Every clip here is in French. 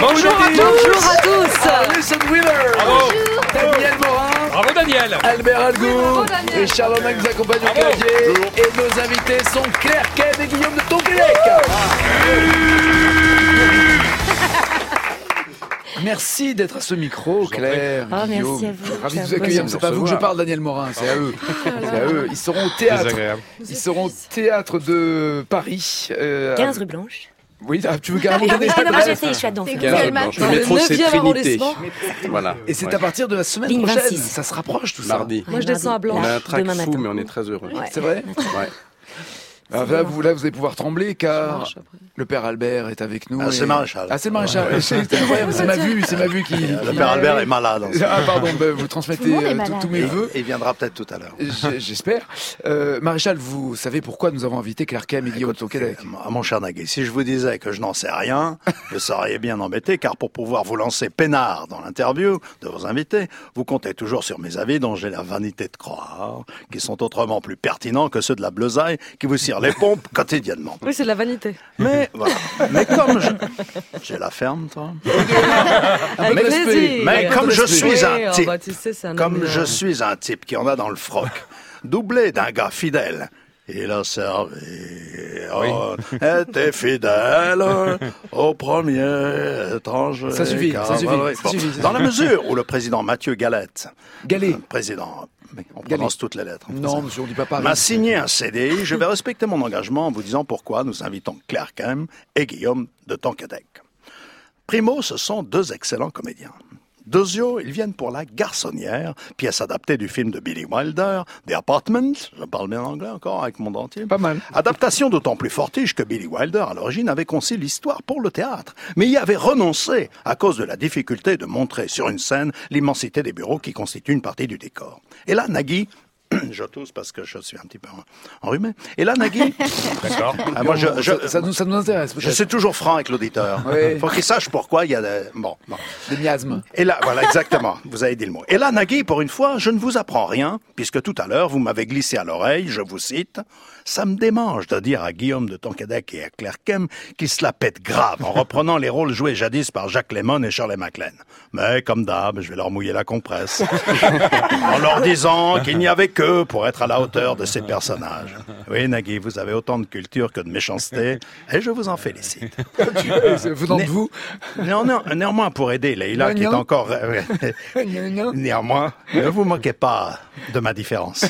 Bonjour à tous. Alison Wheeler. Bravo. Daniel Morin. Bravo Daniel. Albert Algou. Et Charles Mac nous accompagne au clavier. Et nos invités sont Claire Kem et Guillaume de Tonquédec. Merci d'être à ce micro, Claire. Oh, Guillaume. merci à vous. Ravi de vous accueillir. C'est pas à vous que je parle, Daniel Morin, c'est à eux. C'est à eux. Ils seront au théâtre. Ils seront au théâtre de Paris. 15 rue Blanche. Oui, tu veux carrément donner Ah non, moi je sais, je suis à Danse. Le métro, c'est Trinité. Voilà. Et c'est à partir de la semaine Ligne prochaine. 26. Ça se rapproche tout ça. Mardi. Moi je descends à Blanche. On a un trac demain fou, matin. mais on est très heureux. Ouais. C'est vrai. Ouais. Alors là, vous allez pouvoir trembler car le père Albert est avec nous. C'est le maréchal. Ah, c'est le maréchal. C'est incroyable, c'est ma vue qui... Le père Albert est malade. En ce moment. Ah, pardon, vous transmettez Tout le monde est malade. tous mes vœux. Il viendra peut-être tout à l'heure. J'espère. Maréchal, vous savez pourquoi nous avons invité Claire Kem et Guillaume Tonquédec? Mon cher Nagui, si je vous disais que je n'en sais rien, vous seriez bien embêté, car pour pouvoir vous lancer peinard dans l'interview de vos invités, vous comptez toujours sur mes avis dont j'ai la vanité de croire, qui sont autrement plus pertinents que ceux de la bleusaille qui vous cire les pompes quotidiennement. Oui, c'est de la vanité. Mais voilà. Mais comme j'ai la ferme, toi. Avec respect. plaisir. Mais comme je suis un type, bah, tu sais, c'est un comme homme, je suis un type qui en a dans le froc, doublé d'un gars fidèle. Il a servi, était fidèle au premier étranger. Ça suffit, ça suffit, Bon. ça suffit. Dans la mesure où le président Mathieu Galette, Galet. président, mais on Galet. prononce toutes les lettres. Non, monsieur, on dit pas pareil. m'a signé un CDI, je vais respecter mon engagement en vous disant pourquoi nous invitons Claire Kem et Guillaume de Tonquédec. Primo, ce sont deux excellents comédiens. Deuxio, ils viennent pour La Garçonnière, pièce adaptée du film de Billy Wilder, The Apartment, je parle bien anglais encore avec mon dentier. Pas mal. Adaptation d'autant plus fortiche que Billy Wilder, à l'origine, avait conçu l'histoire pour le théâtre, mais y avait renoncé à cause de la difficulté de montrer sur une scène l'immensité des bureaux qui constituent une partie du décor. Et là, Nagui, je tousse parce que je suis un petit peu enrhumé. Et là, Nagui, D'accord. moi, Ça nous intéresse. je peut-être. suis toujours franc avec l'auditeur. Oui. Faut qu'il sache pourquoi il y a des... Bon. Des miasmes. Et là, voilà, exactement. Vous avez dit le mot. Et là, Nagui, pour une fois, je ne vous apprends rien, puisque tout à l'heure, vous m'avez glissé à l'oreille, je vous cite, « Ça me démange de dire à Guillaume de Tonquédec et à Claire Kem qu'ils se la pètent grave en reprenant les rôles joués jadis par Jacques Lemmon et Shirley MacLaine. Mais, comme d'hab, je vais leur mouiller la compresse. en leur disant qu'il n'y avait qu'eux pour être à la hauteur de ces personnages. Oui, Nagui, vous avez autant de culture que de méchanceté, et je vous en félicite. Venant de vous. Néanmoins, pour aider Leïla, qui est encore... Néanmoins, ne vous moquez pas de ma différence.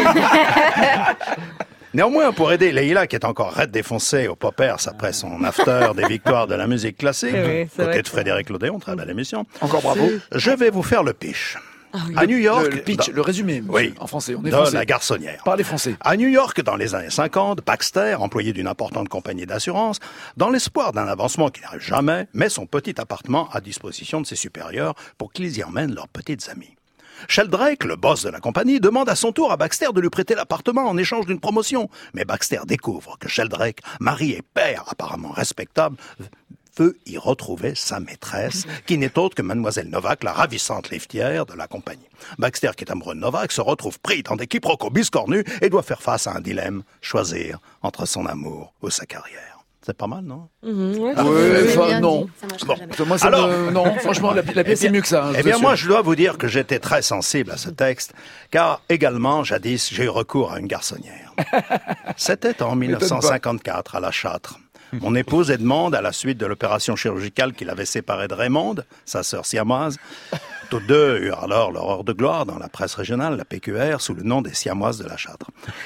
Néanmoins, pour aider Leïla, qui est encore raide défoncée au Poppers après son after des victoires de la musique classique, Oui, c'est vrai côté de que- Frédéric Lodéon, très belle émission, Encore bravo. je vais vous faire le pitch. À New York... Le pitch, le résumé. monsieur, Oui. En français. On est de français. La Garçonnière. Parlez français. À New York, dans les années 50, Baxter, employé d'une importante compagnie d'assurance, dans l'espoir d'un avancement qui n'arrive jamais, met son petit appartement à disposition de ses supérieurs pour qu'ils y emmènent leurs petites amies. Sheldrake, le boss de la compagnie, demande à son tour à Baxter de lui prêter l'appartement en échange d'une promotion. Mais Baxter découvre que Sheldrake, mari et père apparemment respectable, veut y retrouver sa maîtresse, qui n'est autre que Mademoiselle Novak, la ravissante liftière de la compagnie. Baxter, qui est amoureux de Novak, se retrouve pris dans des quiproquos biscornus et doit faire face à un dilemme, choisir entre son amour ou sa carrière. C'est pas mal, non? Ouais. Enfin, non. Ça marchera Bon. jamais. Moi, ça Alors- non, franchement, la pièce est mieux que ça. hein, Eh bien, je moi, suis je dois vous dire que j'étais très sensible à ce texte, car également, jadis, j'ai eu recours à une garçonnière. C'était en 1954, à La Châtre. Mon épouse Edmond, à la suite de l'opération chirurgicale qui l'avait séparée de Raymond, sa sœur siamoise, tous deux eurent alors leur heure de gloire dans la presse régionale, la PQR, sous le nom des siamoises de La Châtre.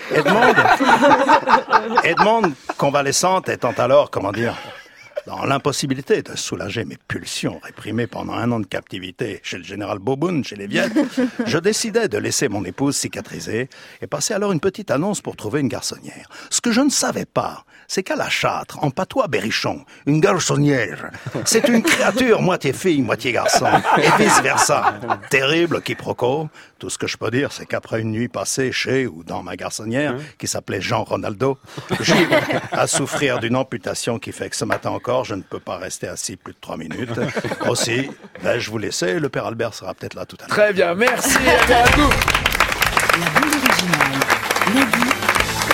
Edmond, convalescente, étant alors, comment dire, dans l'impossibilité de soulager mes pulsions réprimées pendant 1 an de captivité chez le général Boboun, chez les Viettes, je décidai de laisser mon épouse cicatriser et passer alors une petite annonce pour trouver une garçonnière. Ce que je ne savais pas, c'est qu'à La Châtre, en patois berrichon, une garçonnière, c'est une créature moitié fille, moitié garçon, et vice-versa. Terrible quiproquo. Tout ce que je peux dire, c'est qu'après une nuit passée chez ou dans ma garçonnière, qui s'appelait Jean Ronaldo, j'ai à souffrir d'une amputation qui fait que ce matin encore, je ne peux pas rester assis plus de 3 minutes. Aussi, vais-je vous laisser, le père Albert sera peut-être là tout à l'heure. Très bien, merci. Albert Algou. La bande originale. Nagui sur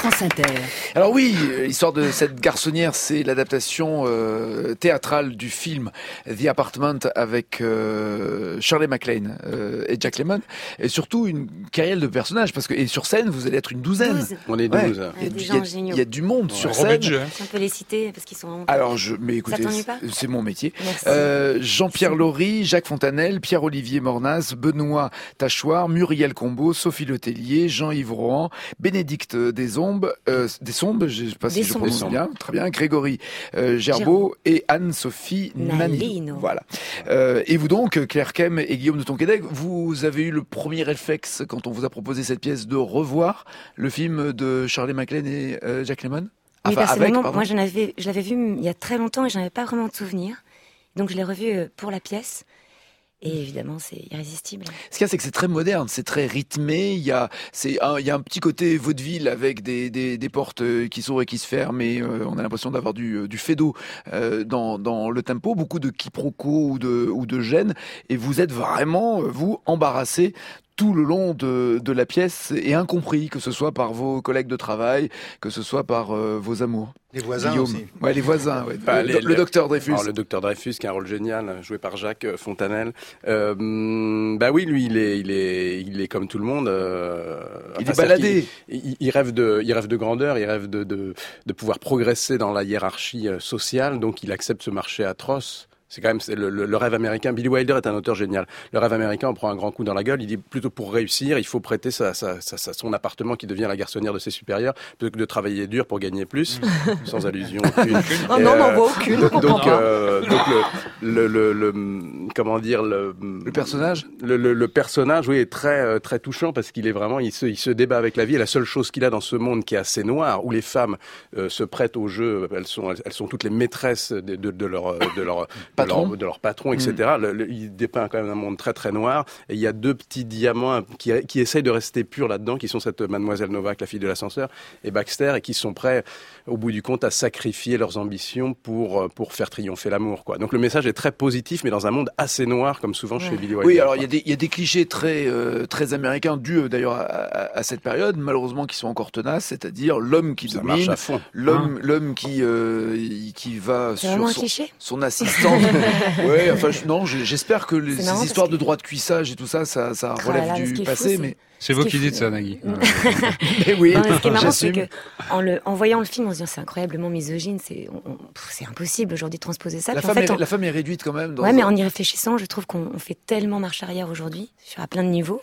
France Inter. Alors oui, l'histoire de cette garçonnière, c'est l'adaptation théâtrale du film The Apartment avec Shirley MacLaine et Jack Lemmon, et surtout une carrière de personnages, parce que et sur scène, vous allez être une douzaine. 12. On est 12. Ouais. Des gens géniaux. Il y a du monde sur Gros scène. budget. Si on peut les citer parce qu'ils sont. Alors, mais écoutez, Ça t'ennuie pas c'est mon métier. Merci. Jean-Pierre Laury, Jacques Fontanelle, Pierre-Olivier Mornas, Benoît Tachoir, Muriel Combeau, Sophie Letellier, Jean-Yves Rohan, Bénédicte Desombes, je sais pas si je Desombes. prononce bien, très bien, Grégory Gerbeau et Anne-Sophie Nanino. Nanino. Voilà. Et vous donc, Claire Kem et Guillaume de Tonquédec, vous avez eu le premier réflexe quand on vous a proposé cette pièce de revoir le film de Shirley MacLaine et Jack Lemmon? Oui, personnellement, pardon. moi je l'avais vu il y a très longtemps et j'en avais pas vraiment de souvenir. Donc je l'ai revu pour la pièce. Et évidemment, c'est irrésistible. Ce qu'il y a, c'est que c'est très moderne, c'est très rythmé. Il y a un petit côté vaudeville avec des portes qui s'ouvrent et qui se ferment, et on a l'impression d'avoir du fado dans le tempo, beaucoup de quiproquos ou de gêne. Et vous êtes vraiment, vous, embarrassé tout le long de la pièce et incompris, que ce soit par vos collègues de travail, que ce soit par vos amours. Les voisins Guillaume. aussi. Ouais, les voisins. Ouais. Bah, le docteur Dreyfus. Alors, le docteur Dreyfus, qui a un rôle génial, joué par Jacques Fontanelle. Bah oui, lui, il est comme tout le monde. Il est baladé. Il rêve de grandeur, il rêve de pouvoir progresser dans la hiérarchie sociale, donc il accepte ce marché atroce. C'est quand même le rêve américain. Billy Wilder est un auteur génial. Le rêve américain, on prend un grand coup dans la gueule. Il dit plutôt pour réussir, il faut prêter son appartement qui devient la garçonnière de ses supérieurs, plutôt que de travailler dur pour gagner plus, sans allusion aucune. Oh non, on n'en voit aucune. Comment dire, le personnage. Le personnage, oui, est très très touchant parce qu'il est vraiment, il se débat avec la vie. Et la seule chose qu'il a dans ce monde qui est assez noir, où les femmes se prêtent au jeu, elles sont toutes les maîtresses de leur patron, etc. Il dépeint quand même un monde très très noir. Et il y a deux petits diamants qui essayent de rester purs là-dedans, qui sont cette mademoiselle Novak, la fille de l'ascenseur, et Baxter, et qui sont prêts, au bout du compte, à sacrifier leurs ambitions pour faire triompher l'amour, quoi. Donc le message est très positif, mais dans un monde assez noir, comme souvent chez Billy Wilder. Oui, alors il y a des clichés très américains, dus d'ailleurs à cette période, malheureusement, qui sont encore tenaces, c'est-à-dire l'homme qui domine, à fond. l'homme qui va C'est vraiment un sur cliché. son assistante. Ouais, enfin j'espère que C'est marrant ces histoires parce de droit de cuissage et tout ça relève là, ce qui du est passé, fou, mais C'est vous qui dites ça, Nagui. mais oui, Non, mais ce qui est marrant, c'est j'assume. que en voyant le film, on se dit c'est incroyablement misogyne, c'est impossible aujourd'hui de transposer ça. La Puis en fait, femme est réduite quand même. ouais, mais en y réfléchissant, je trouve qu'on fait tellement marche arrière aujourd'hui, à plein de niveaux,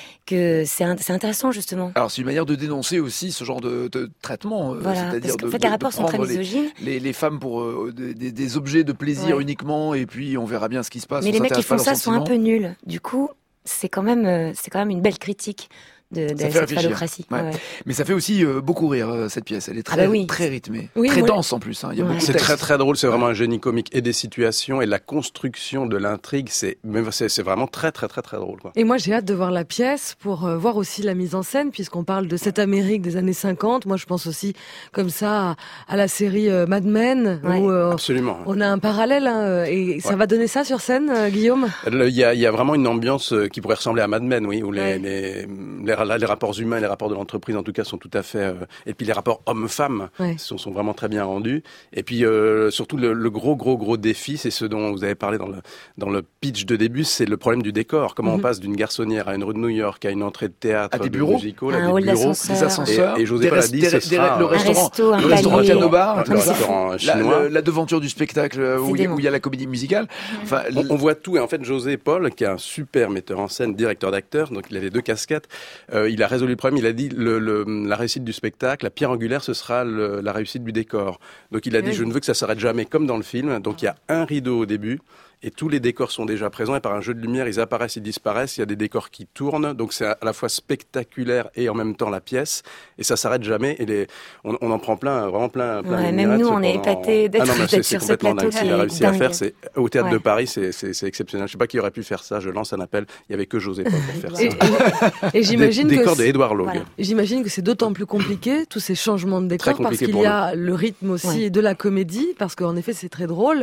que c'est intéressant justement. Alors c'est une manière de dénoncer aussi ce genre de traitement, Voilà, c'est-à-dire parce qu'en fait les rapports sont très prendre misogynes. les femmes pour des objets de plaisir Ouais. uniquement, et puis on verra bien ce qui se passe. Mais on les mecs qui s'intéresse pas font à ça leurs sont un peu nuls. Du coup, c'est quand même une belle critique de Ça fait cette réfléchir. phallocratie. Ouais. Ouais. Mais ça fait aussi beaucoup rire cette pièce. Elle est très, Ah bah oui. très rythmée, Oui, très moi- dense en plus. Il y a Ouais. beaucoup de C'est texte. très très drôle, c'est vraiment un génie comique et des situations et la construction de l'intrigue, c'est vraiment très très très très drôle, quoi. Et moi, j'ai hâte de voir la pièce pour voir aussi la mise en scène, puisqu'on parle de cette Amérique des années 50. Moi, je pense aussi comme ça à la série Mad Men, Ouais. où Absolument. on a un parallèle. Et ça Ouais. va donner ça sur scène, Guillaume? Il y a vraiment une ambiance qui pourrait ressembler à Mad Men, oui, où Ouais. les rapports humains, les rapports de l'entreprise en tout cas sont tout à fait, et puis les rapports hommes-femmes Ouais. sont vraiment très bien rendus. Et puis surtout le gros défi, c'est ce dont vous avez parlé dans le pitch de début, c'est le problème du décor. Comment on passe d'une garçonnière à une rue de New York, à une entrée de théâtre, À des de bureaux, musical, un à hall des bureaux. d'ascenseur. Des ascenseurs, Et José Paul a dit, ce sera le un restaurant, un le restaurant palier. piano bar, Le tout ça. restaurant chinois. La devanture du spectacle où dément. il y a la comédie musicale. Enfin, On voit tout, et en fait José Paul, qui est un super metteur en scène, directeur d'acteurs, donc il avait deux casquettes, il a résolu le problème. Il a dit la réussite du spectacle, la pierre angulaire, ce sera la réussite du décor. Donc il a dit, je ne veux que ça s'arrête jamais comme dans le film. Donc il y a un rideau au début. Et tous les décors sont déjà présents, et par un jeu de lumière, ils apparaissent, ils disparaissent, il y a des décors qui tournent, donc c'est à la fois spectaculaire et en même temps la pièce, et ça s'arrête jamais, et on en prend vraiment plein Ouais, les même mirettes nous, on est pendant- épatés d'être Ah non, mais d'être c'est sur ce complètement plateau dingue. Ce qu'il qui a est réussi à dingue. faire, c'est au Théâtre de Ouais. Paris, c'est exceptionnel. Je sais pas qui aurait pu faire ça, je lance un appel, il y avait que José Paul pour faire ça. Et j'imagine Décor que de Édouard Logue. Voilà. j'imagine que c'est d'autant plus compliqué, tous ces changements de décor, parce compliqué qu'il pour y a le rythme aussi Ouais. de la comédie, parce qu'en effet, c'est très drôle.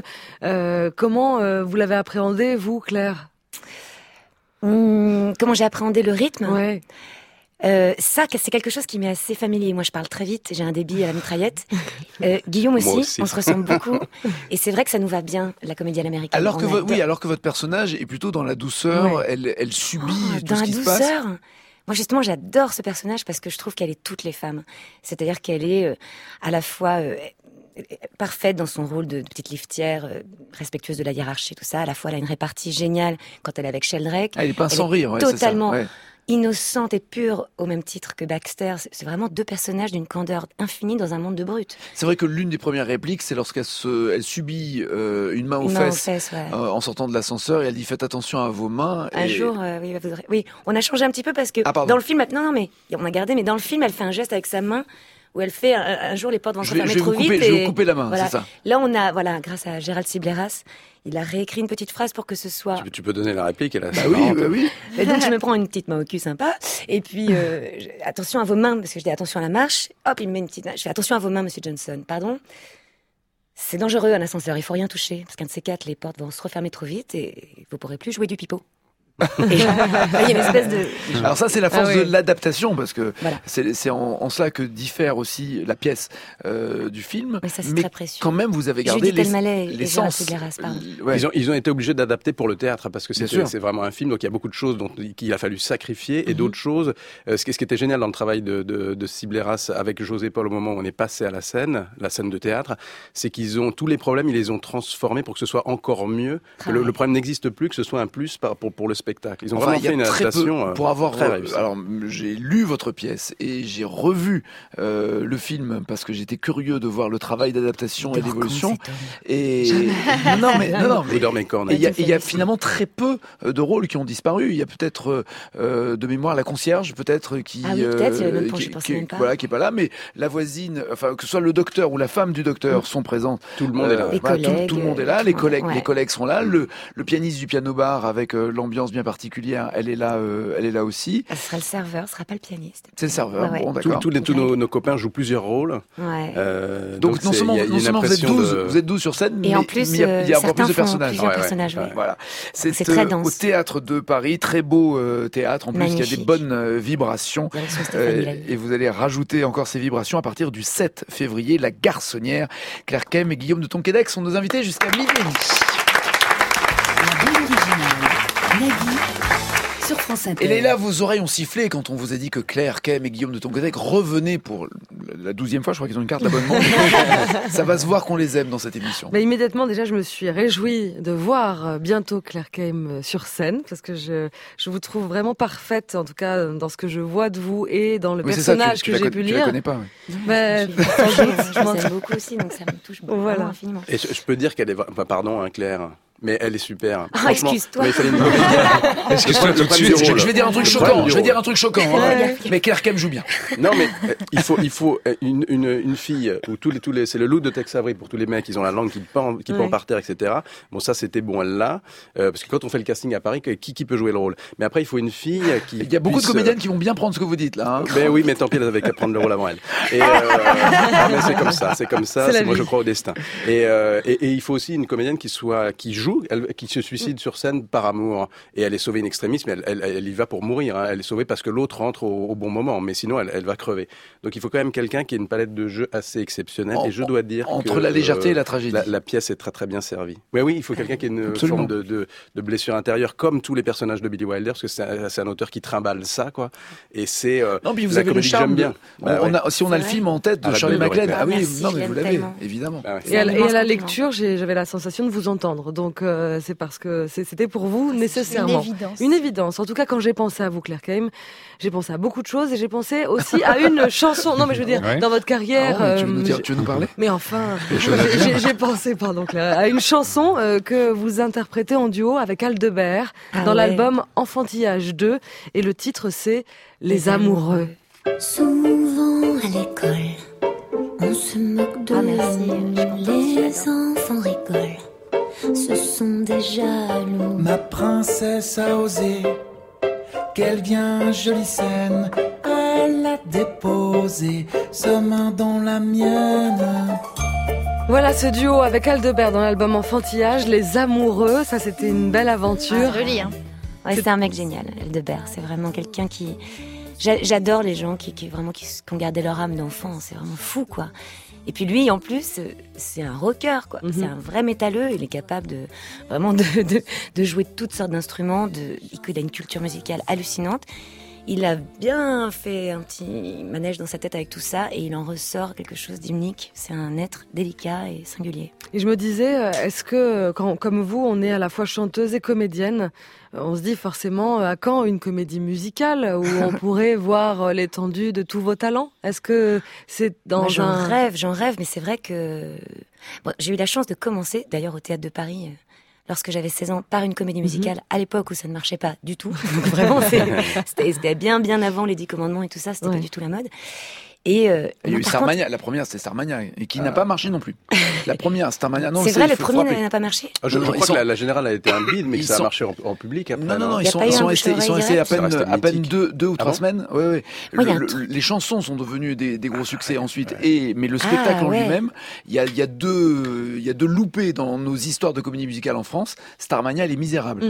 Comment vous l'avez appréhendé, vous, Claire? Comment j'ai appréhendé le rythme? Ouais. Ça, c'est quelque chose qui m'est assez familier. Moi, je parle très vite, j'ai un débit à la mitraillette. Guillaume aussi, on se ressemble beaucoup. Et c'est vrai que ça nous va bien, la comédie à l'américaine. Alors que votre personnage est plutôt dans la douceur, elle subit tout ce qui se passe. Dans la douceur. Moi, justement, j'adore ce personnage parce que je trouve qu'elle est toutes les femmes. C'est-à-dire qu'elle est à la fois parfaite dans son rôle de petite liftière, respectueuse de la hiérarchie, tout ça. À la fois, elle a une répartie géniale quand elle est avec Sheldrake. Elle est pas sans rire, totalement c'est ça. Innocente et pure au même titre que Baxter. C'est vraiment deux personnages d'une candeur infinie dans un monde de brutes. C'est vrai que l'une des premières répliques, c'est lorsqu'elle subit une main aux fesses en sortant de l'ascenseur et elle dit faites attention à vos mains. Un jour, oui, on a changé un petit peu parce que dans le film, non, mais on a gardé, mais dans le film, elle fait un geste avec sa main où elle fait un jour les portes vont se fermer trop vite. Je vais vous couper la main, voilà. C'est ça. Là, on a, grâce à Gérald Sibleras, il a réécrit une petite phrase pour que ce soit... Tu peux donner la réplique, elle a oui. Et donc, je me prends une petite main au cul sympa, et puis, attention à vos mains, parce que je dis attention à la marche, hop, il me met une petite main, je fais attention à vos mains, monsieur Johnson, pardon. C'est dangereux, un ascenseur, il faut rien toucher, parce qu'un de ces quatre, les portes vont se refermer trop vite, et vous pourrez plus jouer du pipeau. Il y a une espèce de... Alors ça, c'est la force de l'adaptation, parce que c'est en cela que diffère aussi la pièce du film. Mais ça, c'est très précieux. Quand même, vous avez gardé l'essence. Ils ont été obligés d'adapter pour le théâtre, parce que c'est vraiment un film, donc il y a beaucoup de choses qu'il a fallu sacrifier, et d'autres choses. Ce qui était génial dans le travail de Sibleras avec José Paul au moment où on est passé à la scène de théâtre, c'est qu'ils ont tous les problèmes, ils les ont transformés pour que ce soit encore mieux. Le problème n'existe plus, que ce soit un plus pour le spectacle. Ils ont vraiment fait une adaptation très réussie. Alors, j'ai lu votre pièce et j'ai revu le film parce que j'étais curieux de voir le travail d'adaptation et d'évolution. Et non, mais il y a finalement très peu de rôles qui ont disparu. Il y a peut-être de mémoire la concierge, peut-être qui est pas là, mais la voisine, enfin que ce soit le docteur ou la femme du docteur sont présentes. Tout le monde est là. Tout le monde est là. Les collègues sont là. Le pianiste du piano bar avec l'ambiance bien particulière, elle est là aussi. Ce sera le serveur, ce sera pas le pianiste. C'est le serveur. Bon, d'accord. Tous nos copains jouent plusieurs rôles. Donc non seulement vous êtes 12 sur scène, mais en plus il y a encore plus de personnages. Voilà. C'est très dense. Au théâtre de Paris, très beau théâtre. En plus, il y a des bonnes vibrations. Et vous allez rajouter encore ces vibrations à partir du 7 février. La Garçonnière, Claire Kem et Guillaume de Tonquédec sont nos invités jusqu'à midi. La bande originale. Nagui sur France Inter. Et Léla, vos oreilles ont sifflé quand on vous a dit que Claire Kem et Guillaume de Tonquédec revenaient pour la 12e fois. Je crois qu'ils ont une carte d'abonnement. Ça va se voir qu'on les aime dans cette émission. Immédiatement, déjà, je me suis réjouie de voir bientôt Claire Kem sur scène, parce que je vous trouve vraiment parfaite, en tout cas dans ce que je vois de vous et dans le personnage que j'ai pu lire. Tu la connais pas, je m'en aime beaucoup aussi, donc ça me touche beaucoup infiniment. Et je peux dire qu'elle est... pardon, Claire... Mais elle est super. Excuse-toi. Excuse-toi tout de suite. Je vais dire un truc choquant. Mais Claire Kem joue bien. Non, mais il faut une fille où c'est le look de Tex Avery pour tous les mecs. Ils ont la langue qui pend par terre, etc. Bon, ça c'était bon, elle l'a. Parce que quand on fait le casting à Paris, qui peut jouer le rôle? Mais après, il faut une fille qui. Il y a beaucoup de comédiennes qui vont bien prendre ce que vous dites là. Ben oui, mais tant pis, elle avait qu'à prendre le rôle avant elle. Mais c'est comme ça. Moi, je crois au destin. Et il faut aussi une comédienne qui joue, qui se suicide sur scène par amour, et elle est sauvée in extremis, mais elle y va pour mourir, hein. Elle est sauvée parce que l'autre rentre au bon moment, mais sinon elle va crever. Donc il faut quand même quelqu'un qui ait une palette de jeu assez exceptionnelle, et je dois dire entre la légèreté et la tragédie, la pièce est très très bien servie. Oui, il faut quelqu'un qui ait une forme de blessure intérieure, comme tous les personnages de Billy Wilder, parce que c'est un auteur qui trimballe ça, quoi. Et c'est non, puis vous avez le charme. Bien. Si on a le film en tête de Shirley MacLaine, mais vous l'avez évidemment. Et à la lecture, j'avais la sensation de vous entendre, donc c'est parce que c'était pour vous nécessairement une évidence. En tout cas, quand j'ai pensé à vous, Claire Kem, j'ai pensé à beaucoup de choses, et j'ai pensé aussi à une chanson. Non, mais je veux dire, dans votre carrière. Tu veux nous parler? Mais enfin, j'ai pensé, Claire, à une chanson que vous interprétez en duo avec Aldebert dans l'album Enfantillage 2, et le titre c'est Les Amoureux. Souvent à l'école, on se moque de les enfants rigolent. Ce sont des jaloux. Ma princesse a osé, quelle bien jolie scène. Elle a déposé sa main dans la mienne. Voilà ce duo avec Aldebert dans l'album Enfantillage, Les Amoureux. Ça, c'était une belle aventure. Joli, hein. Ouais, c'est un mec génial, Aldebert. C'est vraiment quelqu'un qui J'adore les gens qui ont gardé leur âme d'enfant. C'est vraiment fou, quoi. Et puis lui, en plus, c'est un rocker, quoi. C'est un vrai métalleux. Il est capable de jouer toutes sortes d'instruments. Il a une culture musicale hallucinante. Il a bien fait un petit manège dans sa tête avec tout ça et il en ressort quelque chose d'unique. C'est un être délicat et singulier. Et je me disais, est-ce que, comme vous, on est à la fois chanteuse et comédienne, on se dit forcément, à quand une comédie musicale où on pourrait voir l'étendue de tous vos talents ? Est-ce que c'est dans j'en rêve, mais c'est vrai que... Bon, j'ai eu la chance de commencer, d'ailleurs, au Théâtre de Paris... lorsque j'avais 16 ans, par une comédie musicale, à l'époque où ça ne marchait pas du tout. Donc vraiment, c'était bien avant les 10 commandements et tout ça, c'était pas du tout la mode. Et il y a eu Starmania, la première c'était Starmania, et qui n'a pas marché non plus. La première, Starmania, non. C'est vrai, le premier n'a pas marché. Je crois que la générale a été un bide, mais que ça a marché en public après. Non, ils sont restés à peine 2 ou 3 semaines. Ouais. Les chansons sont devenues des gros succès ensuite, mais le spectacle en lui-même, il y a deux loupés dans nos histoires de comédie musicale en France. Starmania et Les Misérables.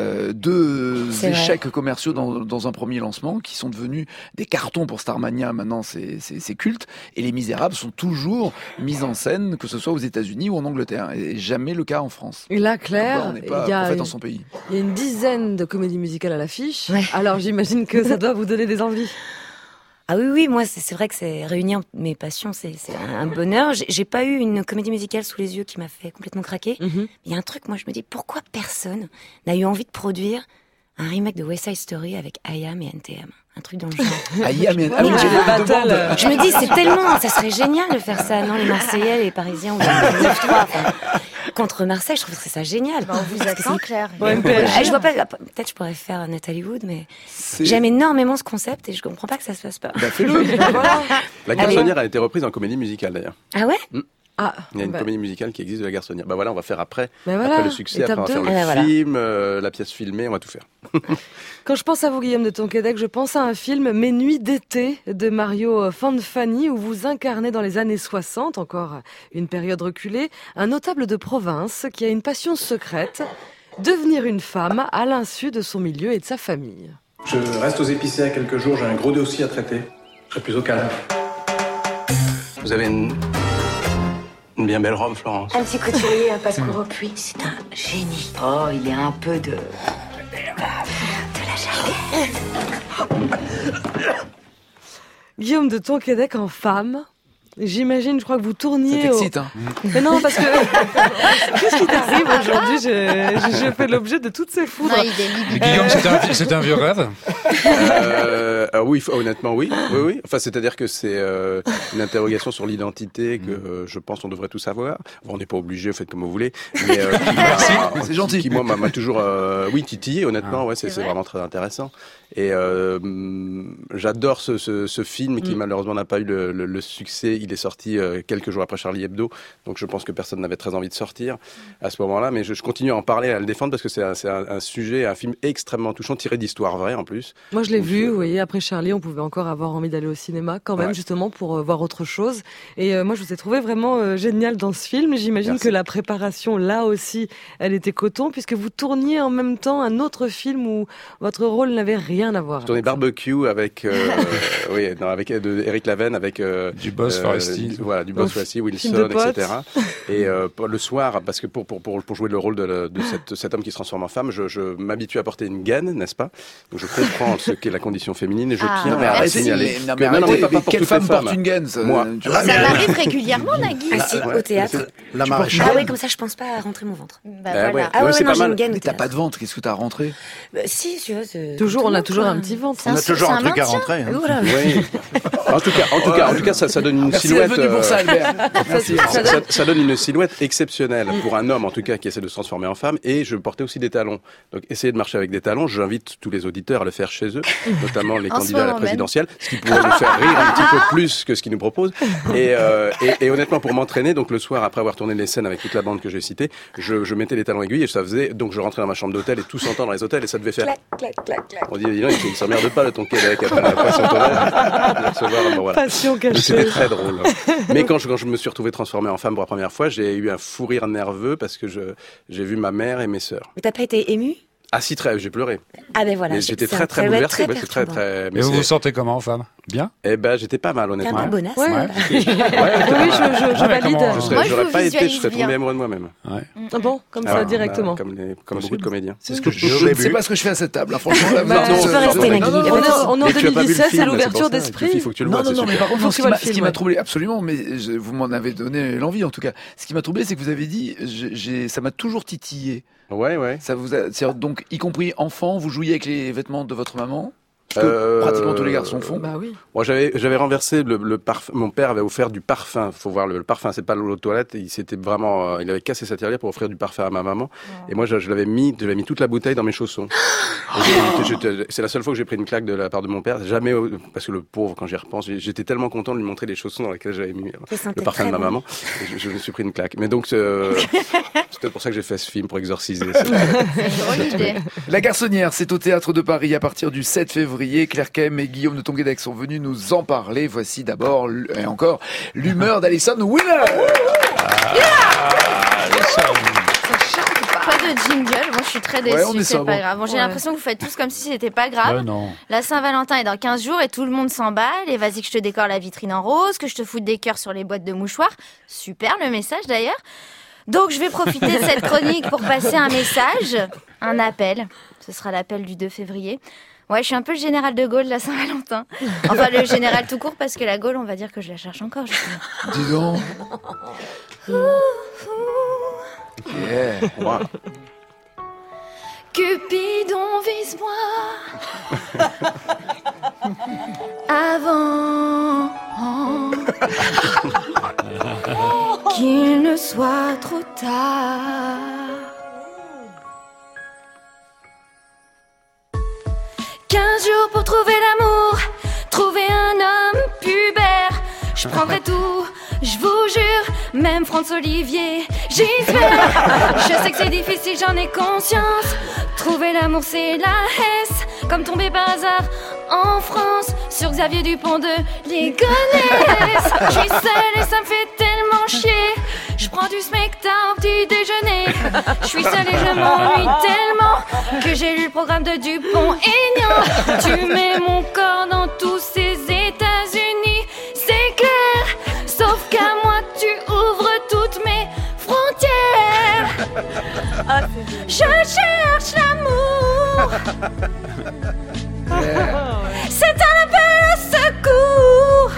2 échecs commerciaux dans un premier lancement qui sont devenus des cartons pour Starmania. Maintenant, c'est culte, et Les Misérables sont toujours mis en scène, que ce soit aux États-Unis ou en Angleterre, et jamais le cas en France. Et là, Claire, il y a dans son pays. Il y a une dizaine de comédies musicales à l'affiche. Ouais. Alors j'imagine que ça doit vous donner des envies. Ah oui, moi c'est vrai que c'est réunir mes passions, c'est un bonheur. J'ai pas eu une comédie musicale sous les yeux qui m'a fait complètement craquer. Il y a un truc, moi je me dis, pourquoi personne n'a eu envie de produire un remake de West Side Story avec I.A.M. et NTM, un truc dans le genre. I.A.M. et Je me dis, c'est tellement, ça serait génial de faire ça, non, les Marseillais, les Parisiens, ou les 9-3, contre Marseille, je trouve que c'est ça génial. On vous attend, Claire. Je vois pas, peut-être je pourrais faire Nathalie Wood, mais j'aime énormément ce concept et je comprends pas que ça se fasse pas. La Garçonnière a été reprise en comédie musicale d'ailleurs. Ah ouais? Il y a une comédie musicale qui existe de La Garçonnière. On va faire après le succès, après on va faire le film, la pièce filmée, on va tout faire. Quand je pense à vous, Guillaume de Tonquédec, je pense à un film Mes nuits d'été de Mario Fanfani où vous incarnez dans les années 60, encore une période reculée, un notable de province qui a une passion secrète, devenir une femme à l'insu de son milieu et de sa famille. Je reste aux épicéas quelques jours, j'ai un gros dossier à traiter. Je serai plus au calme. Vous avez une bien belle robe, Florence. Un petit couturier, un Pascuro, puis c'est un génie. Oh, il est un peu de la jardière. Guillaume de Tonquédec en femme. J'imagine, je crois que vous tourniez. Ça t'excite, hein. Mais non, parce que qu'est-ce qui t'arrive aujourd'hui? Je fais l'objet de toutes ces foudres. Guillaume, c'était un vieux rêve. Oui, honnêtement, oui. Enfin, c'est-à-dire que c'est une interrogation sur l'identité que je pense on devrait tout savoir. Bon, on n'est pas obligé, faites comme vous voulez. Mais merci, c'est gentil. Qui moi m'a toujours titillé. Honnêtement, ouais, c'est vraiment très intéressant. Et j'adore ce film qui malheureusement n'a pas eu le succès. Il est sorti quelques jours après Charlie Hebdo, donc je pense que personne n'avait très envie de sortir à ce moment-là, mais je continue à en parler, à le défendre parce que c'est un sujet, un film extrêmement touchant, tiré d'histoires vraies en plus. Moi je l'ai vu, vous voyez, après Charlie, on pouvait encore avoir envie d'aller au cinéma quand même, justement pour voir autre chose. Et moi je vous ai trouvé vraiment génial dans ce film. J'imagine que la préparation là aussi, elle était coton, puisque vous tourniez en même temps un autre film où votre rôle n'avait rien à voir. Je tournais Barbecue avec avec Eric Laven, avec du boss Foresti. Du boss Foresti, Wilson, etc. Et le soir, parce que pour jouer le rôle de cet homme qui se transforme en femme, je m'habitue à porter une gaine, n'est-ce pas? Donc je comprends ce qu'est la condition féminine et je tiens à signaler. Quelle femme porte une gaine? Moi. Ça m'arrive régulièrement, Nagui. Au théâtre. La maréchale. Ah oui, comme ça, je pense pas à rentrer mon ventre. C'est pas mal. Mais t'as pas de ventre, qu'est-ce que t'as rentré? Si, tu vois, on a toujours un petit ventre. On a toujours un truc à rentrer. Oui. En tout cas, ça donne une silhouette. Pour ça, Albert. Ça donne une silhouette exceptionnelle pour un homme, en tout cas, qui essaie de se transformer en femme. Et je portais aussi des talons. Donc, essayer de marcher avec des talons, j'invite tous les auditeurs à le faire chez eux, notamment les candidats à la présidentielle, ce qui pourrait nous faire rire un petit peu plus que ce qu'ils nous proposent. Et honnêtement, pour m'entraîner, donc le soir, après avoir tourné les scènes avec toute la bande que j'ai citée, je mettais les talons aiguilles et ça faisait. Donc, je rentrais dans ma chambre d'hôtel et tout s'entend dans les hôtels et ça devait faire. Clac, clac, clac. On dit, non, il s'emmerde pas le Tonquédec après la passion tonnerre. Passion cachée. C'était très drôle. Mais quand je me suis retrouvé transformé en femme pour la première fois, j'ai eu un fou rire nerveux parce que j'ai vu ma mère et mes sœurs. Mais t'as pas été ému? Ah si, j'ai pleuré. Ah ben voilà. Mais j'étais très bouleversé. Mais vous vous sentez comment, femme? Bien? Eh ben, j'étais pas mal, honnêtement. T'es un peu bonasse. Oui, je valide. J'aurais pas été, je serais tombé amoureux de moi-même. Ouais. Ah bon, comme ça, directement. Comme beaucoup de comédiens. C'est ce que je ne sais pas ce que je fais à cette table. Franchement, là, on est en 2017, c'est l'ouverture d'esprit. Il faut que tu le vois. Non, mais par contre, ce qui m'a troublé, absolument, mais vous m'en avez donné l'envie en tout cas. Ce qui m'a troublé, c'est que vous avez dit, ça m'a toujours titillé. Ouais. Ça vous a, donc, y compris enfant, vous jouiez avec les vêtements de votre maman? Ce que pratiquement tous les garçons font. Bah oui. Moi, j'avais renversé le parfum. Mon père avait offert du parfum. Faut voir le parfum, c'est pas l'eau de toilette. Il avait cassé sa tirelire pour offrir du parfum à ma maman. Et moi, j'avais mis toute la bouteille dans mes chaussons. C'est la seule fois que j'ai pris une claque de la part de mon père. Jamais, parce que le pauvre, quand j'y repense, j'étais tellement content de lui montrer les chaussons dans lesquels j'avais mis le parfum de ma maman. Et je me suis pris une claque. Mais donc, c'est peut-être pour ça que j'ai fait ce film, pour exorciser. La Garçonnière, c'est au Théâtre de Paris à partir du 7 février. Claire Kem et Guillaume de Tonguédec sont venus nous en parler. Voici d'abord, et encore, l'humeur d'Alison Wheeler. Pas de jingle, moi je suis très déçue, c'est pas grave. Bon, j'ai l'impression que vous faites tous comme si c'était pas grave. Non. La Saint-Valentin est dans 15 jours et tout le monde s'emballe. Et vas-y que je te décore la vitrine en rose, que je te foute des cœurs sur les boîtes de mouchoirs. Super le message d'ailleurs. Donc je vais profiter de cette chronique pour passer un message, un appel. Ce sera l'appel du 2 février. Ouais, je suis un peu le général de Gaulle de la Saint-Valentin. Enfin, le général tout court, parce que la Gaule, on va dire que je la cherche encore, justement. Dis donc. Wow. Cupidon, vise-moi avant qu'il ne soit trop tard. 15 jours pour trouver l'amour, trouver un homme pubère. Je prendrai tout, je vous jure, même François Olivier, j'espère. Je sais que c'est difficile, j'en ai conscience. Trouver l'amour, c'est la hesse, comme tomber par hasard en France sur Xavier Dupont de Ligonnès. Je suis seule et ça me fait tellement chier. Je prends du smecta au petit déjeuner. Je suis seule et je m'ennuie tellement que j'ai lu le programme de Dupont-Aignan. Tu mets mon corps dans tous ces États-Unis, c'est clair. Sauf qu'à moi tu ouvres toutes mes frontières. Je cherche l'amour. C'est un appel au secours.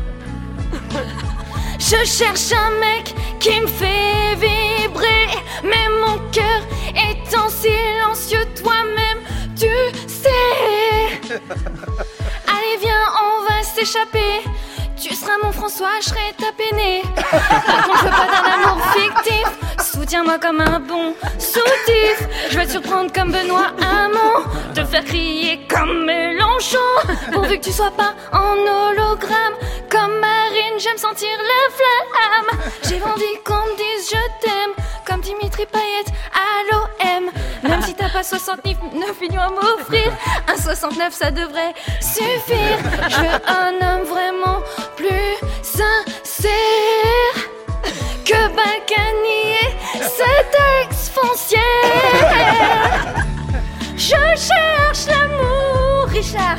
Je cherche un mec qui me fait vibrer, mais mon cœur étant silencieux, toi-même tu sais. Allez viens, on va s'échapper. Tu seras mon François, je serai ta peinée. Par contre, je veux pas d'un amour fictif. Soutiens-moi comme un bon soutif. Je vais te surprendre comme Benoît Hamon, te faire crier comme Mélenchon. Pourvu que tu sois pas en hologramme. Comme Marine, j'aime sentir la flamme. J'ai envie qu'on me dise je t'aime, comme Dimitri Payet à l'OM. Même si t'as pas 69 millions à m'offrir, un 69 ça devrait suffire. Je veux un homme vraiment plus sincère que Balkany et cette ex-foncière. Je cherche l'amour, Richard.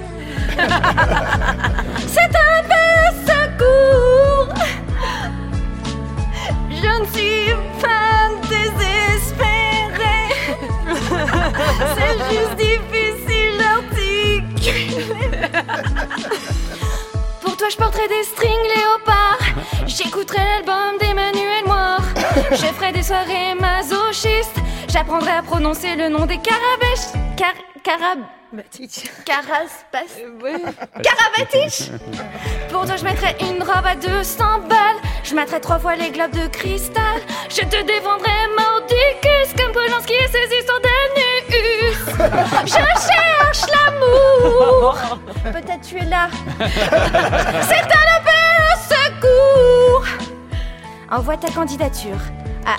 C'est un peu secours. Je ne suis pas désespérée. C'est juste difficile d'articuler. Pour toi je porterai des strings léopards. J'écouterai l'album d'Emmanuel Moir. Je ferai des soirées masochistes. J'apprendrai à prononcer le nom des Carabèches. Carabatich. Pour toi je mettrai une robe à 200 balles. Je mettrai 3 fois les globes de cristal. Je te défendrai mordicus comme Polanski et ses histoires d'anus. Je cherche l'amour. Peut-être tu es là. C'est un appel au secours. Envoie ta candidature à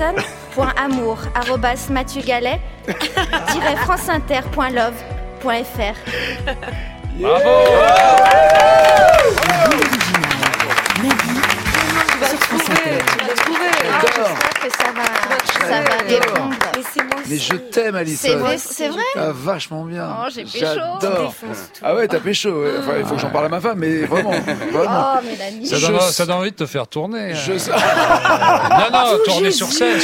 alison.amour@mathieugalet-franceinter.love.fr. Bravo. J'espère que ça va répondre. Mais je t'aime, Alison. C'est vrai. Ah, vachement bien. Oh, j'ai pécho. J'adore. Ah ouais, t'as pécho. Ouais. Enfin, il faut que j'en parle à ma femme, mais vraiment. Oh, Mélanie. Ça donne envie de te faire tourner. Non, tourner sur scène.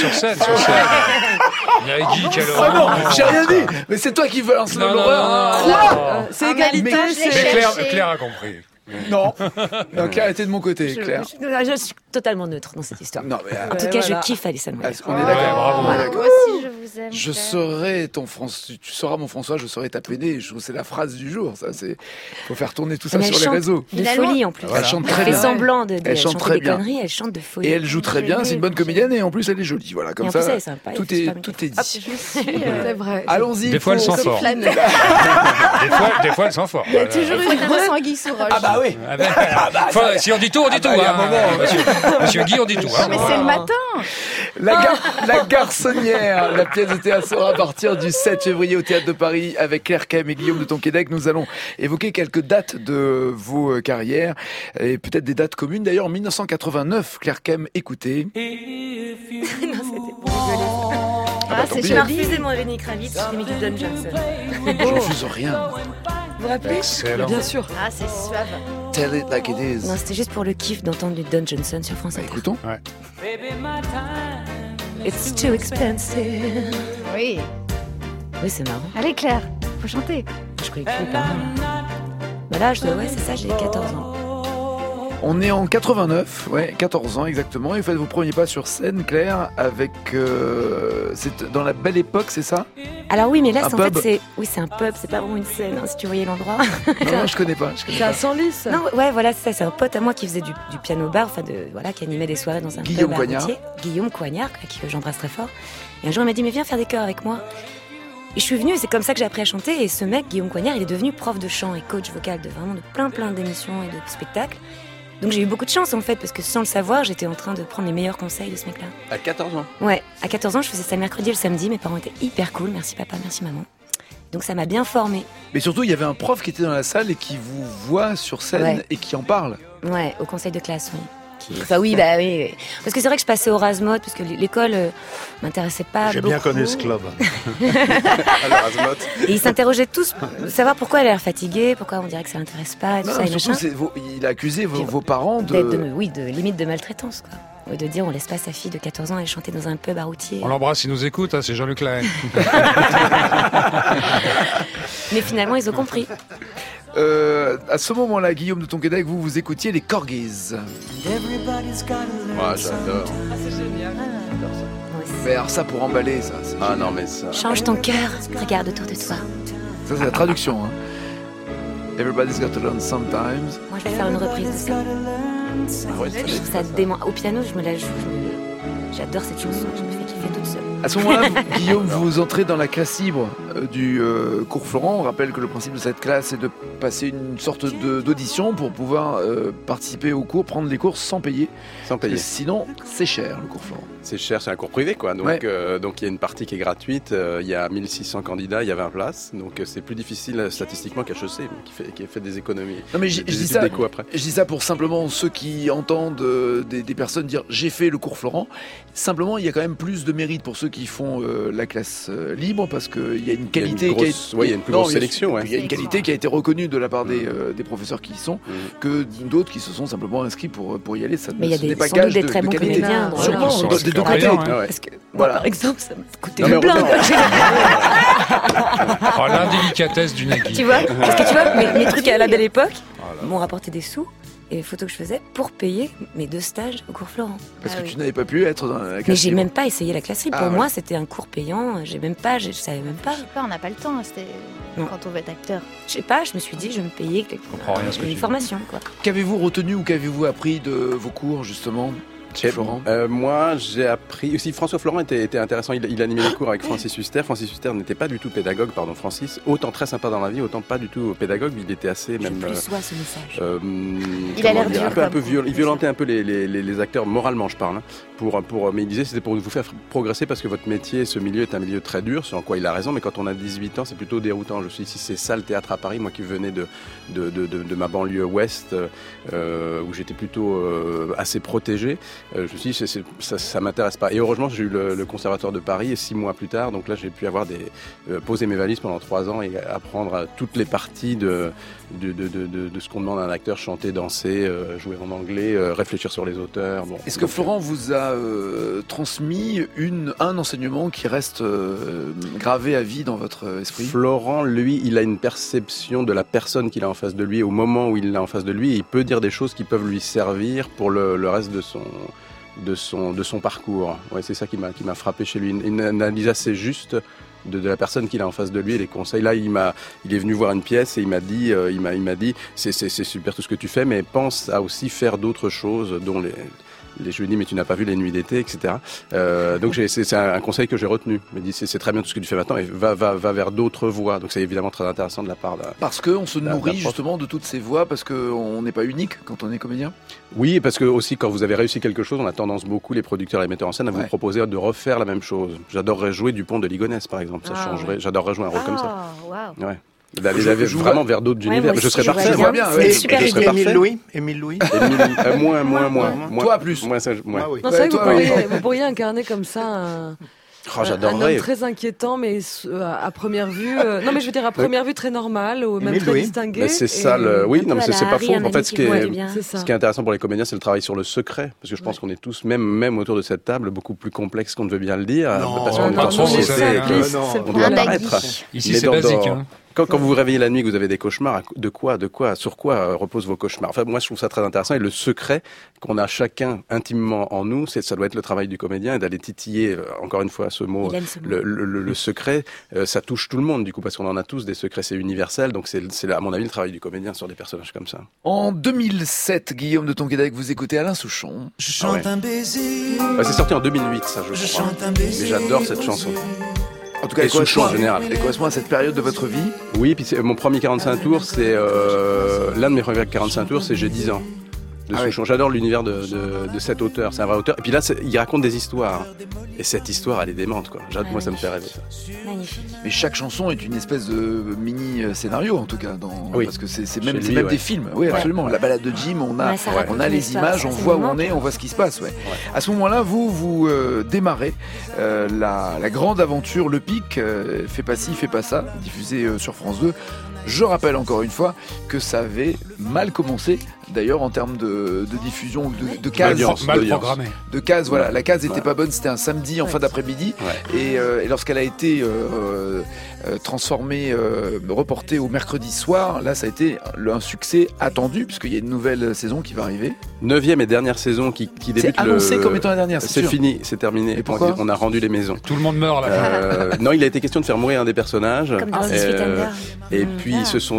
Nagui, quelle horreur. Non, j'ai rien dit. Mais c'est toi qui veux lancer l'horreur. Quoi ? C'est égalité. Mais Claire a compris. Non, Claire était de mon côté, Claire. Je suis totalement neutre dans cette histoire. Non, mais en tout cas, je kiffe Alison Moyet. On est d'accord. Moi aussi, je vous aime. Je serai tu seras mon François, je serai ta Péné. Je trouve que c'est la phrase du jour. Ça, faut faire tourner tout ça sur les réseaux. De folie en plus. Elle chante très bien. Elle fait semblant de chanter des bien. conneries, elle chante de folie. Et elle joue très bien. C'est une bonne comédienne et en plus elle est jolie. Voilà, comme ça. Tout est dit. C'est vrai. Allons-y. Des fois elle sent fort. Des fois elle sent fort. Il y a toujours une Anguille sous roche. Ah bah oui. Si on dit tout, on dit tout. Monsieur Guy, on dit tout. Mais c'est le matin. La Garçonnière, la pièce de théâtre sera à partir du 7 février au Théâtre de Paris avec Claire Kem et Guillaume de Tonquédec. Nous allons évoquer quelques dates de vos carrières et peut-être des dates communes. D'ailleurs, en 1989, Claire Kem, écoutez. Non, c'était je refusé mon Lenny Kravitz, j'ai mis du Don Johnson. Je refuse rien. Vous vous rappelez ? Bien sûr. Ah, c'est suave. Tell it like it is. Non, c'était juste pour le kiff d'entendre du Don Johnson sur France Inter. Écoutons. Ouais. It's too expensive. Oui. Oui, c'est marrant. Allez, Claire, faut chanter. Je connais plus pas. Bah là, c'est ça, j'ai 14 ans. On est en 89, 14 ans exactement, et vous faites vos premiers pas sur scène, Claire, avec... c'est dans la Belle Époque, c'est ça ? Alors oui, mais là, c'est un pub, c'est pas vraiment une scène, si tu voyais l'endroit. Non, je connais pas. C'est à Senlis. Non, ouais, voilà, c'est ça, c'est un pote à moi qui faisait du piano-bar, qui animait des soirées dans un pub à Routier. Guillaume Coignard, que j'embrasse très fort. Et un jour, il m'a dit, mais viens faire des chœurs avec moi. Et je suis venue, et c'est comme ça que j'ai appris à chanter, et ce mec, Guillaume Coignard, il est devenu prof de chant et coach vocal de plein d'émissions et de spectacles. Donc j'ai eu beaucoup de chance en fait, parce que sans le savoir, j'étais en train de prendre les meilleurs conseils de ce mec-là. À 14 ans ? Ouais, à 14 ans, je faisais ça le mercredi et le samedi, mes parents étaient hyper cool, merci papa, merci maman. Donc ça m'a bien formée. Mais surtout, il y avait un prof qui était dans la salle et qui vous voit sur scène et qui en parle. Ouais, au conseil de classe, oui. Oui. Parce que c'est vrai que je passais au Razmod, parce que l'école m'intéressait pas J'ai beaucoup. bien connu ce club. Et ils s'interrogeaient tous, savoir pourquoi elle a l'air fatiguée, pourquoi on dirait que ça l'intéresse pas, et tout ça. Surtout, il a accusé vos parents de limite de maltraitance, quoi. Ou de dire on laisse pas sa fille de 14 ans aller chanter dans un pub à Routier. On l'embrasse, il nous écoute, c'est Jean-Luc Lahaye. Mais finalement, ils ont compris. À ce moment-là, Guillaume de Tonquédec, vous écoutiez les Corgis. Moi, j'adore. Ah, c'est génial. Mais alors ça, pour emballer, ça. Ah non, mais ça... Change ton cœur, regarde autour de toi. Ça, c'est la traduction. Hein. Everybody's got to learn sometimes. Moi, je vais faire une reprise de ça. Je trouve ça dément. Au piano, je me la joue. J'adore cette chanson, je me fais kiffer toute seule. À ce moment-là, Guillaume, vous entrez dans la classe libre du cours Florent. On rappelle que le principe de cette classe est de passer une sorte d'audition pour pouvoir participer au cours, prendre les cours sans payer. Sans payer. Sinon, c'est cher le cours Florent. C'est cher, c'est un cours privé quoi. Donc il y a une partie qui est gratuite. Il y a 1600 candidats, il y a 20 places. Donc c'est plus difficile statistiquement qu'HEC qui fait des économies. Non mais je dis ça pour simplement ceux qui entendent des personnes dire j'ai fait le cours Florent. Simplement, il y a quand même plus de mérite pour ceux qui font la classe libre parce qu'il y a une qualité il y a une plus grosse sélection. Il y a une qualité qui a été reconnue de la part des professeurs qui y sont que d'autres qui se sont simplement inscrits pour y aller. Ça n'est pas gage de qualité. Sûrement, des deux côtés. Parce que moi, par exemple, ça m'a coûté une blinde. L'indélicatesse du Nagui. Tu vois, parce que tu vois, mes trucs à la Belle Époque m'ont rapporté des sous. Et les photos que je faisais pour payer mes 2 stages au cours Florent. Parce que tu n'avais pas pu être dans la classe. Mais j'ai même pas essayé la classe libre. Pour moi, c'était un cours payant. Je savais même pas. Je sais pas, on n'a pas le temps. C'était quand on veut être acteur. Je sais pas. Je me suis dit, je vais me payer une formation, quoi. Qu'avez-vous retenu ou qu'avez-vous appris de vos cours justement? Florent. Moi, j'ai appris aussi. François Florent était intéressant. Il animait les cours avec Francis Huster. Francis Huster n'était pas du tout pédagogue, pardon, Francis. Autant très sympa dans la vie, autant pas du tout pédagogue. Il était assez même. Je plus sois ce message. Il a l'air dur. Un peu violent. Il violentait un peu les acteurs moralement, je parle. Mais il disait c'était pour vous faire progresser parce que votre métier, ce milieu est un milieu très dur. Sur quoi il a raison. Mais quand on a 18 ans, c'est plutôt déroutant. Je suis ici, c'est ça le théâtre à Paris. Moi qui venais de ma banlieue ouest, où j'étais plutôt assez protégé. Je me suis dit, ça m'intéresse pas. Et heureusement, j'ai eu le conservatoire de Paris et 6 mois plus tard, donc là, j'ai pu avoir poser mes valises pendant 3 ans et apprendre toutes les parties de ce qu'on demande à un acteur, chanter, danser, jouer en anglais, réfléchir sur les auteurs. Bon. Est-ce que Florent vous a transmis un enseignement qui reste gravé à vie dans votre esprit? Florent, lui, il a une perception de la personne qu'il a en face de lui au moment où il l'a en face de lui et il peut dire des choses qui peuvent lui servir pour le reste de son parcours. Ouais, c'est ça qui m'a frappé chez lui. Une analyse assez juste de la personne qu'il a en face de lui et les conseils. Là, il est venu voir une pièce et il m'a dit, c'est super tout ce que tu fais, mais pense à aussi faire d'autres choses, dont je lui ai dit, mais tu n'as pas vu Les Nuits d'été, etc. Donc c'est un conseil que j'ai retenu. Il m'a dit, c'est très bien tout ce que tu fais maintenant, et va vers d'autres voies. Donc c'est évidemment très intéressant de la part parce qu'on se nourrit justement de toutes ces voies, parce qu'on n'est pas unique quand on est comédien. Oui, parce que aussi quand vous avez réussi quelque chose, on a tendance beaucoup, les producteurs et les metteurs en scène, à vous proposer de refaire la même chose. J'adorerais jouer Dupont de Ligonnès, par exemple. Ça changerait. J'adorerais jouer un rôle comme ça. Wow. Ouais. D'aller vraiment vers d'autres univers. Je serais parfait. Émile Louis. Moins. Toi plus. Moi. Non, c'est vrai que vous pourriez incarner comme ça j'adorerais. Un homme très inquiétant, mais à première vue, non mais je veux dire à première vue très normal, ou même très distingué. C'est ça oui, non mais c'est pas faux. En fait, ce qui est intéressant pour les comédiens, c'est le travail sur le secret, parce que je pense qu'on est tous, même autour de cette table, beaucoup plus complexes qu'on ne veut bien le dire, parce qu'on est en société, on doit paraître. Ici, c'est basique. Quand vous vous réveillez la nuit, que vous avez des cauchemars, sur quoi reposent vos cauchemars? Enfin, moi, je trouve ça très intéressant. Et le secret qu'on a chacun intimement en nous, ça doit être le travail du comédien, et d'aller titiller, encore une fois, ce mot, le secret, ça touche tout le monde, du coup, parce qu'on en a tous des secrets, c'est universel. Donc, c'est à mon avis, le travail du comédien sur des personnages comme ça. En 2007, Guillaume de Tonquédec, vous écoutez Alain Souchon. Je chante un baiser. C'est sorti en 2008, ça, je crois. Mais j'adore cette chanson. En tout cas, elle correspond à cette période de votre vie. Oui, puis mon premier 45 tours, c'est l'un de mes premiers 45 tours, c'est J'ai 10 ans. J'adore l'univers de cet auteur, c'est un vrai auteur. Et puis là, il raconte des histoires. Et cette histoire, elle est démente, quoi. Moi, ça me fait rêver, ça. Magnifique. Mais chaque chanson est une espèce de mini-scénario, en tout cas. Parce que c'est même des films. Oui, absolument. La balade de Jim, on a les images, on voit où on est, on voit ce qui se passe. Ouais. À ce moment-là, vous démarrez la grande aventure, Le Pic, Fais pas ci, fais pas ça, diffusée sur France 2. Je rappelle encore une fois que ça avait mal commencé, d'ailleurs en termes de diffusion, de cases. Mal programmé. De cases, voilà. La case n'était pas bonne, c'était un samedi en fin d'après-midi. Et lorsqu'elle a été transformée, reportée au mercredi soir, là ça a été un succès attendu, puisqu'il y a une nouvelle saison qui va arriver. 9e et dernière saison qui débute. C'est annoncé comme étant la dernière, c'est fini, c'est terminé. Et pourquoi on a rendu les maisons. Tout le monde meurt là. Non, il a été question de faire mourir un des personnages. Comme dans et puis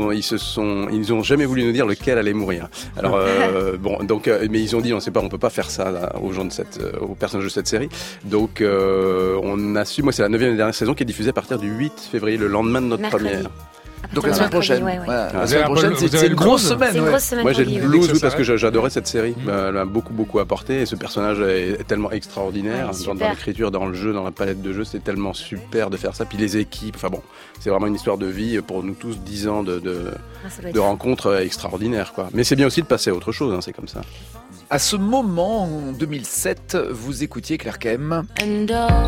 ils ont jamais voulu nous dire lequel allait mourir. Alors mais ils ont dit on peut pas faire ça là, aux gens aux personnages de cette série. Donc on a su, moi c'est la 9e et dernière saison qui est diffusée à partir du 8 février, le lendemain de notre première. Donc la semaine prochaine. Voilà. La semaine prochaine, c'est une grosse semaine. Moi j'ai le blues parce que j'adorais cette série. Elle m'a beaucoup apporté. Et ce personnage est tellement extraordinaire dans l'écriture, dans le jeu, dans la palette de jeu. C'est tellement super de faire ça. Puis les équipes. Enfin bon, c'est vraiment une histoire de vie pour nous tous. 10 ans de rencontres extraordinaires, quoi. Mais c'est bien aussi de passer à autre chose. C'est comme ça. À ce moment, en 2007, vous écoutiez Claire Kem. And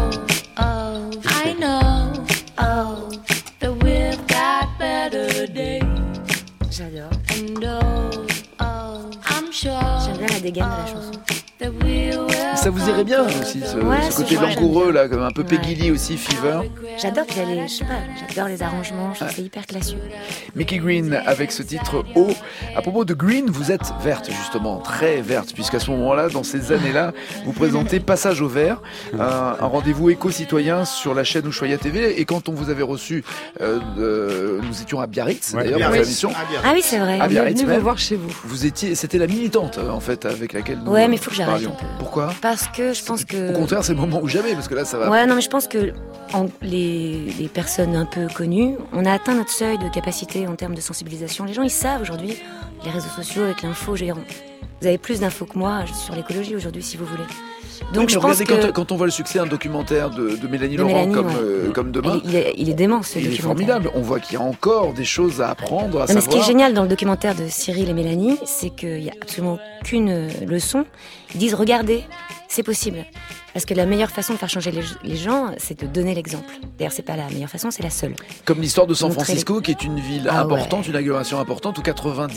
I know that we've got better days. J'adore. And I'm sure. J'aime bien la dégaine de la chanson. ça vous irait bien aussi, ce côté langoureux là, comme un peu Peggy Lee aussi, Fever. J'adore qu'il y a j'adore les arrangements, je trouve que c'est hyper classieux. Mickey Green avec ce titre haut. À propos de Green, vous êtes verte justement, très verte, puisqu'à ce moment-là, dans ces années-là, vous présentez Passage au vert, un rendez-vous éco-citoyen sur la chaîne Ushuaïa TV. Et quand on vous avait reçu, nous étions à Biarritz, d'ailleurs, pour l'émission. Ah oui, c'est vrai. À Biarritz, on est venu vous voir chez vous. Vous étiez, c'était la militante en fait avec laquelle nous mais il faut que j'arrête un peu. Pourquoi ? Parce que je pense que... Au contraire, c'est le moment où jamais, parce que là, ça va... Ouais, non, mais je pense que les personnes un peu connues, on a atteint notre seuil de capacité en termes de sensibilisation. Les gens, ils savent aujourd'hui, les réseaux sociaux avec l'info, vous avez plus d'infos que moi sur l'écologie aujourd'hui, si vous voulez. Donc je pense que... quand on voit le succès d'un documentaire de Mélanie Laurent comme Demain, il est dément ce documentaire. Il est formidable. On voit qu'il y a encore des choses à apprendre, à savoir. Mais ce qui est génial dans le documentaire de Cyril et Mélanie, c'est qu'il n'y a absolument aucune leçon. Ils disent regardez, c'est possible. Parce que la meilleure façon de faire changer les gens, c'est de donner l'exemple. D'ailleurs, c'est pas la meilleure façon, c'est la seule. Comme l'histoire de San Francisco, qui est une ville importante, une agglomération importante, où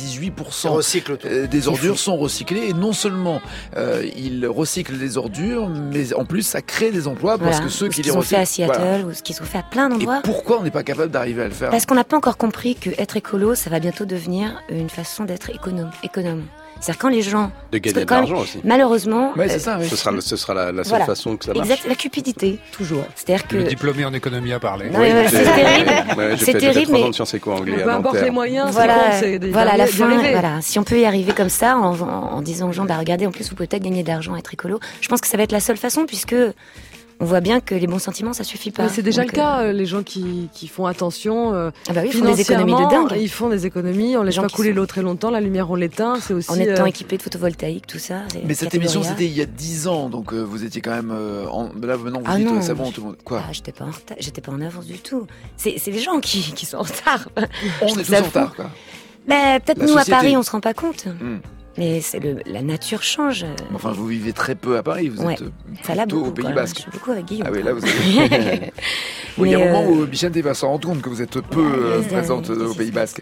98% des ordures sont recyclées. Et non seulement ils recyclent des ordures, mais en plus, ça crée des emplois parce que ceux qui les recyclent... Ce qu'ils ont fait à Seattle, ou ce qu'ils ont fait à plein d'endroits. Et pourquoi on n'est pas capable d'arriver à le faire ? Parce qu'on n'a pas encore compris qu'être écolo, ça va bientôt devenir une façon d'être économe. C'est-à-dire quand les gens... De gagner de l'argent aussi. Malheureusement... c'est ça, oui. Ce sera la seule façon que ça marche. Exact, la cupidité, toujours. C'est-à-dire que... Le diplômé en économie à parler. C'est terrible. J'ai fait 3 ans de sciences éco anglais à Nanterre. Peu importe les moyens, à la fin, si on peut y arriver comme ça, en disant aux gens, regardez, en plus, vous pouvez peut-être gagner de l'argent à être écolo, je pense que ça va être la seule façon, puisque... On voit bien que les bons sentiments, ça suffit pas. Mais c'est déjà le cas. Les gens qui font attention, ils font des économies de dingue. Ils font des économies. On laisse pas couler l'eau très longtemps. La lumière, on l'éteint. C'est aussi. En étant équipé de photovoltaïque, tout ça. Mais cette émission, c'était il y a 10 ans, donc vous étiez quand même. Là, maintenant, vous dites, c'est bon, tout le monde. Quoi ? J'étais pas en retard. J'étais pas en avance du tout. C'est les gens qui sont en retard. On est tous en retard, quoi. Peut-être nous à Paris, on se rend pas compte. Mais la nature change. Enfin, vous vivez très peu à Paris, vous êtes plutôt au Pays Basque. Je suis beaucoup avec Guillaume. Ah oui, là vous avez... Il y a un moment où Bichente va s'en rendre compte que vous êtes peu présente au Pays Basque.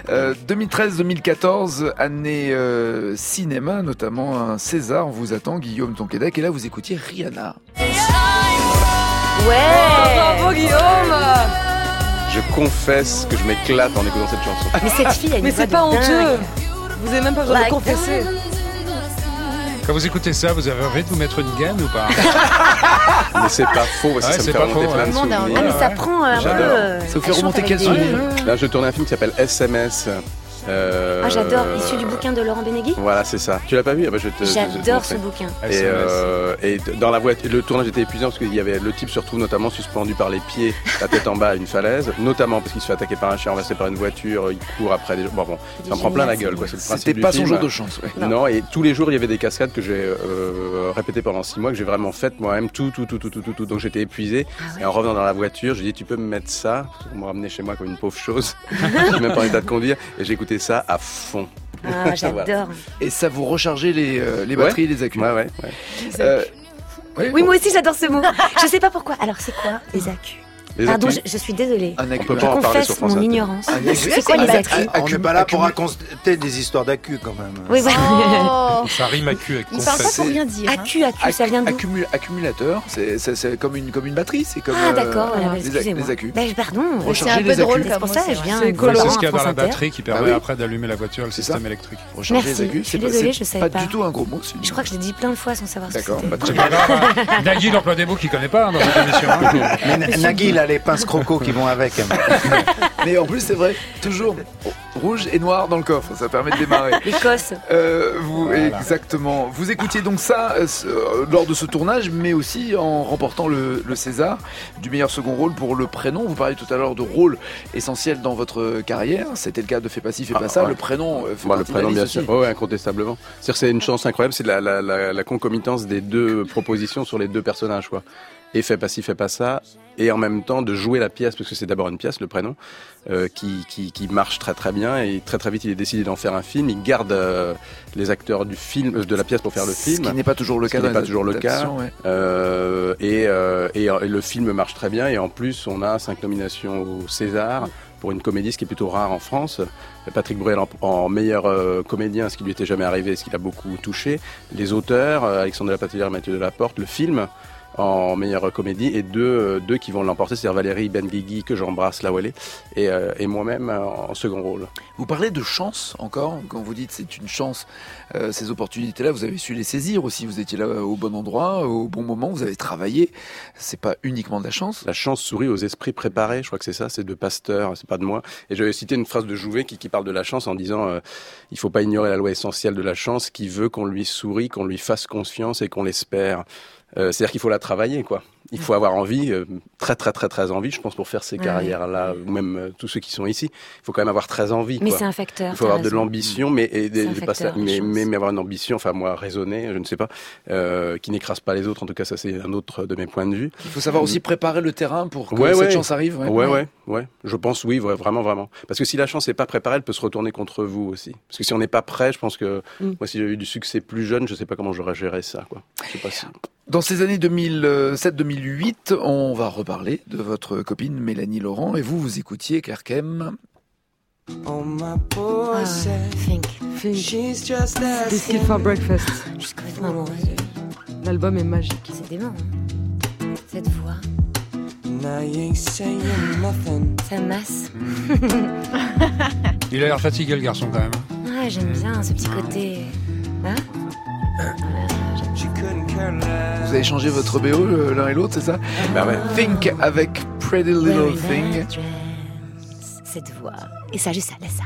2013-2014, année cinéma, notamment un César, on vous attend, Guillaume Tonquédec, et là vous écoutiez Rihanna. Bravo Guillaume. Je confesse que je m'éclate en écoutant cette chanson. Mais cette fille, elle Mais c'est pas honteux. Vous avez même pas besoin de confesser. Quand vous écoutez ça, vous avez envie de vous mettre une gaine ou pas ? Mais c'est pas faux, ça me fait remonter plein de souvenirs. Mais ça prend un peu... Ça vous fait remonter quel souvenir ? Là, je tournais un film qui s'appelle SMS. J'adore, issu du bouquin de Laurent Benegui. Voilà, c'est ça. Tu l'as pas vu ? J'adore ce bouquin. Et dans la voiture, le tournage était épuisant parce qu'il y avait le type se retrouve notamment suspendu par les pieds, la tête en bas à une falaise, notamment parce qu'il se fait attaquer par un chien renversé par une voiture, il court après des gens. Bon, ça me prend plein la gueule, quoi. C'est le principe C'était du pas film. son jour de chance. Ouais. Non, et tous les jours il y avait des cascades que j'ai répétées pendant 6 mois, que j'ai vraiment faites moi-même, tout. Donc j'étais épuisé. Et en revenant dans la voiture, j'ai dit tu peux me mettre ça pour me ramener chez moi comme une pauvre chose. Je suis même pas en état de conduire et j'ai écouté ça à fond. J'adore. Et ça vous rechargeait les batteries et les accus. Oui, moi aussi j'adore ce mot. Je sais pas pourquoi. Alors c'est quoi les accus ? Pardon, je suis désolée. Je confesse mon ignorance. C'est quoi les accus ? On n'est pas là pour raconter des histoires d'acus quand même. Oui, Ça rime accu avec confesse. Il parle pas pour rien dire. Accu, ça vient d'où ? Accumulateur, c'est comme une batterie, c'est comme d'accord, excusez-moi. Les accus. Pardon, c'est un peu drôle comme ça, je viens. C'est ce qu'il y a dans la batterie qui permet après d'allumer la voiture, le système électrique. Recharger les accus, je suis désolée, je savais pas. Pas du tout un gros mot. Je crois que je l'ai dit plein de fois sans savoir ce que c'était. D'accord, c'est pas grave. Nagui, l'emploi des mots qu'il connaît pas dans cette émission. Mais Nagui, il a les pinces croco qui vont avec. Mais en plus, c'est vrai, toujours rouge et noir dans le coffre, ça permet de démarrer. L'Écosse. Exactement. Vous écoutiez donc ça lors de ce tournage, mais aussi en remportant le César du meilleur second rôle pour Le Prénom. Vous parliez tout à l'heure de rôle essentiel dans votre carrière. C'était le cas de Fais pas ci, fais pas ça. Le Prénom fait partie le Prénom, de la bien liste sûr. Oui, incontestablement. C'est une chance incroyable. C'est la concomitance des deux propositions sur les deux personnages, quoi. Et Fais pas ci, fais pas ça, et en même temps de jouer la pièce, parce que c'est d'abord une pièce, Le Prénom, qui marche très très bien, et très très vite il est décidé d'en faire un film. Il garde les acteurs du film, de la pièce pour faire le film. Ce qui n'est pas toujours le cas. Et le film marche très bien, et en plus on a 5 nominations au César pour une comédie, ce qui est plutôt rare en France. Patrick Bruel en meilleur comédien, ce qui lui était jamais arrivé, ce qui l'a beaucoup touché. Les auteurs, Alexandre de la Patellière et Mathieu Delaporte, le film en meilleure comédie, et deux qui vont l'emporter, c'est-à-dire Valérie Benguigui, que j'embrasse là où elle est, et moi-même en second rôle. Vous parlez de chance encore, quand vous dites c'est une chance, ces opportunités-là, vous avez su les saisir aussi, vous étiez là au bon endroit, au bon moment, vous avez travaillé, c'est pas uniquement de la chance. La chance sourit aux esprits préparés, je crois que c'est ça, c'est de Pasteur, c'est pas de moi. Et j'avais cité une phrase de Jouvet qui parle de la chance en disant il faut pas ignorer la loi essentielle de la chance qui veut qu'on lui sourie, qu'on lui fasse confiance et qu'on l'espère. C'est-à-dire qu'il faut la travailler, quoi. Il faut avoir envie, très envie, je pense, pour faire ces carrières-là, ou même tous ceux qui sont ici. Il faut quand même avoir très envie. Mais quoi. c'est un facteur. Il faut avoir de l'ambition, mais avoir une ambition, enfin moi, raisonnée, je ne sais pas, qui n'écrase pas les autres. En tout cas, ça c'est un autre de mes points de vue. Il faut savoir aussi préparer le terrain pour que cette chance arrive. Ouais. Je pense, oui, vraiment. Parce que si la chance n'est pas préparée, elle peut se retourner contre vous aussi. Parce que si on n'est pas prêt, je pense que moi, si j'avais eu du succès plus jeune, je ne sais pas comment j'aurais géré ça, quoi. Je sais pas si... Dans ces années 2007-2008, on va reparler de votre copine Mélanie Laurent et vous écoutiez Claire Kem. Think. This Kid for Breakfast. Je suis complètement amoureuse. L'album est magique. C'est dément, hein. Cette voix. Ça masse. Il a l'air fatigué, le garçon, quand même. Ouais, j'aime bien ce petit côté... Hein? Vous avez changé votre BO l'un et l'autre, c'est ça? Bah ouais. Think avec Pretty Little Thing. Cette voix. Et ça, juste ça, laisse ça.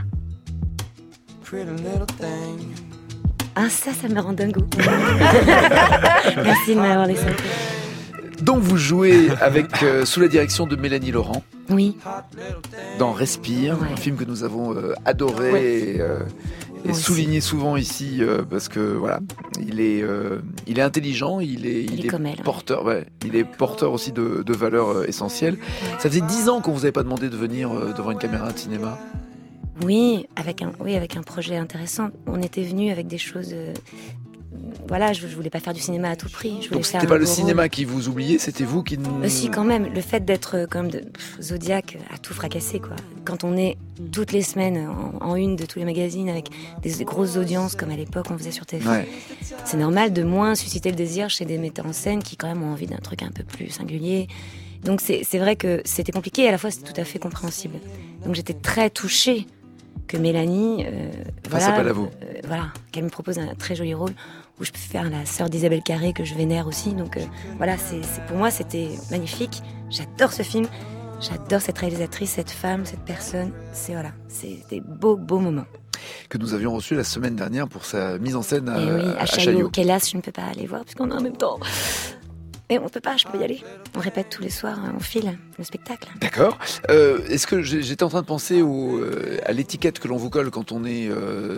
Ah, ça me rend dingo. Merci de m'avoir laissé. Donc vous jouez avec sous la direction de Mélanie Laurent. Oui. Dans Respire, un film que nous avons adoré et souligné souvent ici parce que voilà, il est intelligent, il est comme elle, porteur, il est porteur aussi de valeurs essentielles. Ça faisait 10 ans qu'on vous avait pas demandé de venir devant une caméra de cinéma. Oui, avec un projet intéressant. On était venus avec des choses. Voilà, je voulais pas faire du cinéma à tout prix. Donc c'était pas le cinéma qui vous oubliait, c'était vous qui... Si, quand même. Le fait d'être comme Zodiac a tout fracassé, quoi. Quand on est toutes les semaines en une de tous les magazines avec des grosses audiences comme à l'époque on faisait sur TF1, c'est normal de moins susciter le désir chez des metteurs en scène qui quand même ont envie d'un truc un peu plus singulier. Donc c'est vrai que c'était compliqué et à la fois c'était tout à fait compréhensible. Donc j'étais très touchée que Mélanie, qu'elle me propose un très joli rôle où je peux faire la sœur d'Isabelle Carré que je vénère aussi. Donc pour moi c'était magnifique. J'adore ce film, j'adore cette réalisatrice, cette femme, cette personne. C'est des beaux moments. Que nous avions reçu la semaine dernière pour sa mise en scène à Chaillot. Qu'hélas je ne peux pas aller voir puisqu'on est en même temps. Et on peut pas, je peux y aller. On répète tous les soirs, on file le spectacle. D'accord. Est-ce que j'étais en train de penser à l'étiquette que l'on vous colle quand on est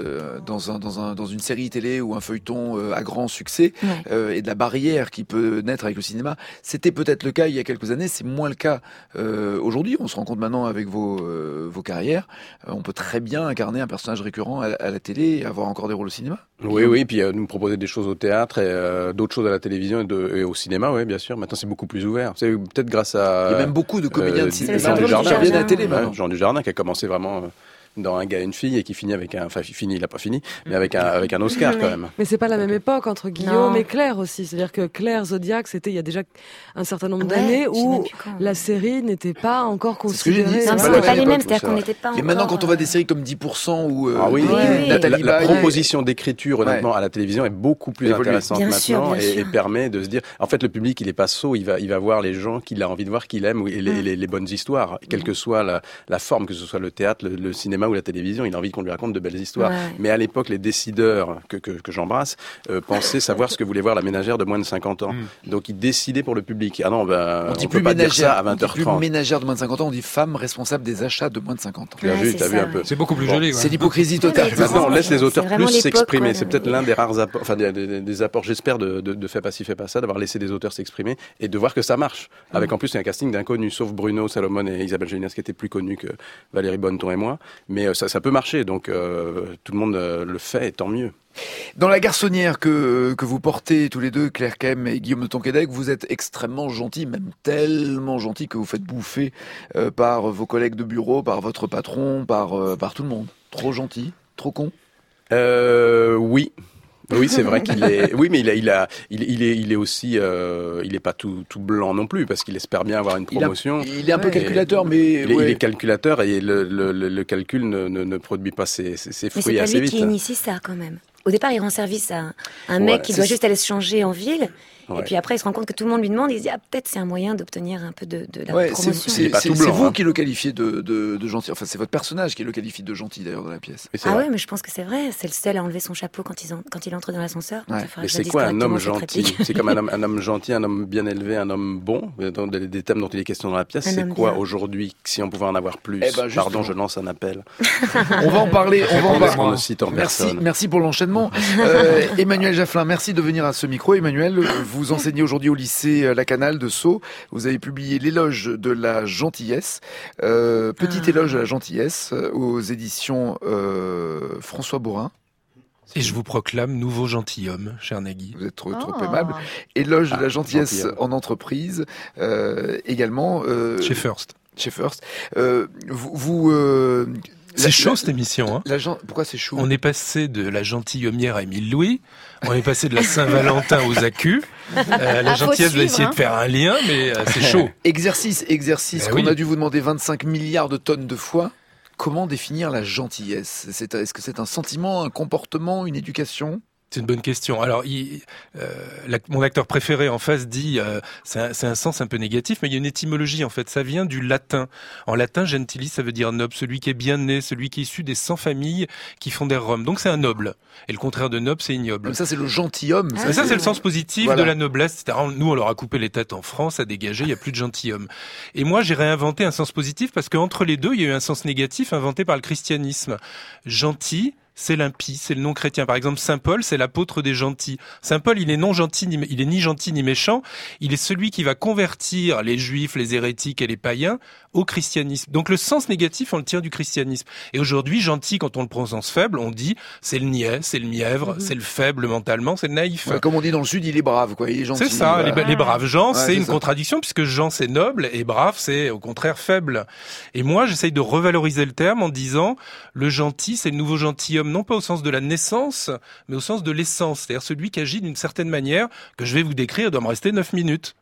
dans une série télé ou un feuilleton à grand succès et de la barrière qui peut naître avec le cinéma. C'était peut-être le cas il y a quelques années, c'est moins le cas aujourd'hui. On se rend compte maintenant avec vos carrières. On peut très bien incarner un personnage récurrent à la télé et avoir encore des rôles au cinéma. Oui, puis nous proposer des choses au théâtre et d'autres choses à la télévision et au cinéma, oui, bien sûr. Maintenant, c'est beaucoup plus ouvert. C'est peut-être grâce à... Il y a même beaucoup de comédiens de cinéma qui viennent à la télé. Jean Dujardin qui a commencé vraiment... dans Un gars et une fille et qui finit avec il a pas fini, mais avec un Oscar quand même. Mais c'est pas la même époque entre Guillaume et Claire aussi. C'est-à-dire que Claire Zodiac, c'était il y a déjà un certain nombre d'années où la série n'était pas encore considérée. Non, c'était pas les mêmes, c'est-à-dire qu'on n'était pas encore... Et maintenant, quand on voit des séries comme 10% ou Nathalie Baye, la proposition d'écriture, honnêtement, à la télévision est beaucoup plus intéressante maintenant et permet de se dire, en fait, le public, il est pas sot, il va voir les gens qu'il a envie de voir, qu'il aime, et les bonnes histoires, quelle que soit la forme, que ce soit le théâtre, le cinéma ou la télévision, il a envie qu'on lui raconte de belles histoires. Mais à l'époque, les décideurs que j'embrasse pensaient savoir ce que voulait voir la ménagère de moins de 50 ans. Donc ils décidaient pour le public. Ah non, on dit peut pas dire ça à 20h30. On dit plus ménagère de moins de 50 ans, on dit femme responsable des achats de moins de 50 ans. Tu as vu un peu. C'est beaucoup plus joli. C'est l'hypocrisie totale. Maintenant, on laisse les auteurs plus s'exprimer. C'est peut-être l'un des rares apports, enfin des apports, j'espère, de Fais pas ci, fais pas ça, d'avoir laissé des auteurs s'exprimer et de voir que ça marche. Avec en plus un casting d'inconnus, sauf Bruno Salomon et Isabelle Gélinas qui étaient plus connus que Valérie Bonneton et moi. Mais ça peut marcher, donc tout le monde le fait, et tant mieux. Dans la garçonnière que vous portez tous les deux, Claire Kem et Guillaume de Tonquédec, vous êtes extrêmement gentil, même tellement gentil que vous faites bouffer par vos collègues de bureau, par votre patron, par tout le monde. Trop gentil, trop con. Oui. Oui, c'est vrai qu'il est. Oui, mais il est aussi. Il est pas tout blanc non plus parce qu'il espère bien avoir une promotion. Il est un peu calculateur, mais il est calculateur et le calcul ne produit pas ses fruits assez vite. Mais c'est pas lui qui initie ça quand même. Au départ, il rend service à un mec qui doit juste aller se changer en ville. Ouais. Et puis après, il se rend compte que tout le monde lui demande. Il se dit peut-être c'est un moyen d'obtenir un peu de la promotion. C'est vous qui le qualifiez de gentil. Enfin, c'est votre personnage qui le qualifie de gentil d'ailleurs dans la pièce. Ouais, mais je pense que c'est vrai. C'est le seul à enlever son chapeau quand il entre dans l'ascenseur. Ouais. Mais c'est quoi un homme gentil? C'est comme un homme gentil, un homme bien élevé, un homme bon. Dans des thèmes dont il est question dans la pièce, c'est quoi aujourd'hui? Si on pouvait en avoir plus. Pardon, je lance un appel. On va en parler. Merci pour l'enchaînement. Emmanuel Jafflin, merci de venir à ce micro. Emmanuel, vous enseignez aujourd'hui au lycée La Canale de Sceaux. Vous avez publié l'éloge de la gentillesse, petit éloge de la gentillesse aux éditions François Bourin. Et je vous proclame nouveau gentilhomme, cher Nagui. Vous êtes trop aimable. Éloge de la gentillesse en entreprise, également. Chez First. C'est chaud cette émission. Pourquoi c'est chaud? On est passé de la gentilhommière à Émile Louis, on est passé de la Saint-Valentin aux accus. La gentillesse va essayer de faire un lien, mais c'est chaud. Exercice qu'on a dû vous demander 25 milliards de tonnes de fois. Comment définir la gentillesse? Est-ce que c'est un sentiment, un comportement, une éducation? C'est une bonne question. Alors, mon acteur préféré en face dit, c'est un sens un peu négatif, mais il y a une étymologie en fait. Ça vient du latin. En latin, gentilis, ça veut dire noble, celui qui est bien né, celui qui est issu des 100 familles qui fondèrent Rome. Donc c'est un noble. Et le contraire de noble, c'est ignoble. Donc ça, c'est le gentilhomme. Ça, c'est le sens positif de la noblesse. C'est-à-dire, nous, on leur a coupé les têtes en France, à dégager, il n'y a plus de gentilhomme. Et moi, j'ai réinventé un sens positif parce qu'entre les deux, il y a eu un sens négatif inventé par le christianisme. Gentil, c'est l'impie, c'est le non chrétien. Par exemple, Saint Paul, c'est l'apôtre des gentils. Saint Paul, il est ni gentil ni méchant. Il est celui qui va convertir les juifs, les hérétiques et les païens au christianisme. Donc le sens négatif, on le tire du christianisme. Et aujourd'hui, gentil, quand on le prononce faible, on dit c'est le niais, c'est le mièvre, c'est le faible mentalement, c'est le naïf. Ouais, comme on dit dans le Sud, il est brave, quoi. Il est gentil. C'est ça. Les braves gens, c'est une contradiction puisque Jean c'est noble et brave c'est au contraire faible. Et moi, j'essaye de revaloriser le terme en disant le gentil, c'est le nouveau gentilhomme, non pas au sens de la naissance, mais au sens de l'essence, c'est-à-dire celui qui agit d'une certaine manière que je vais vous décrire. Il doit me rester 9 minutes.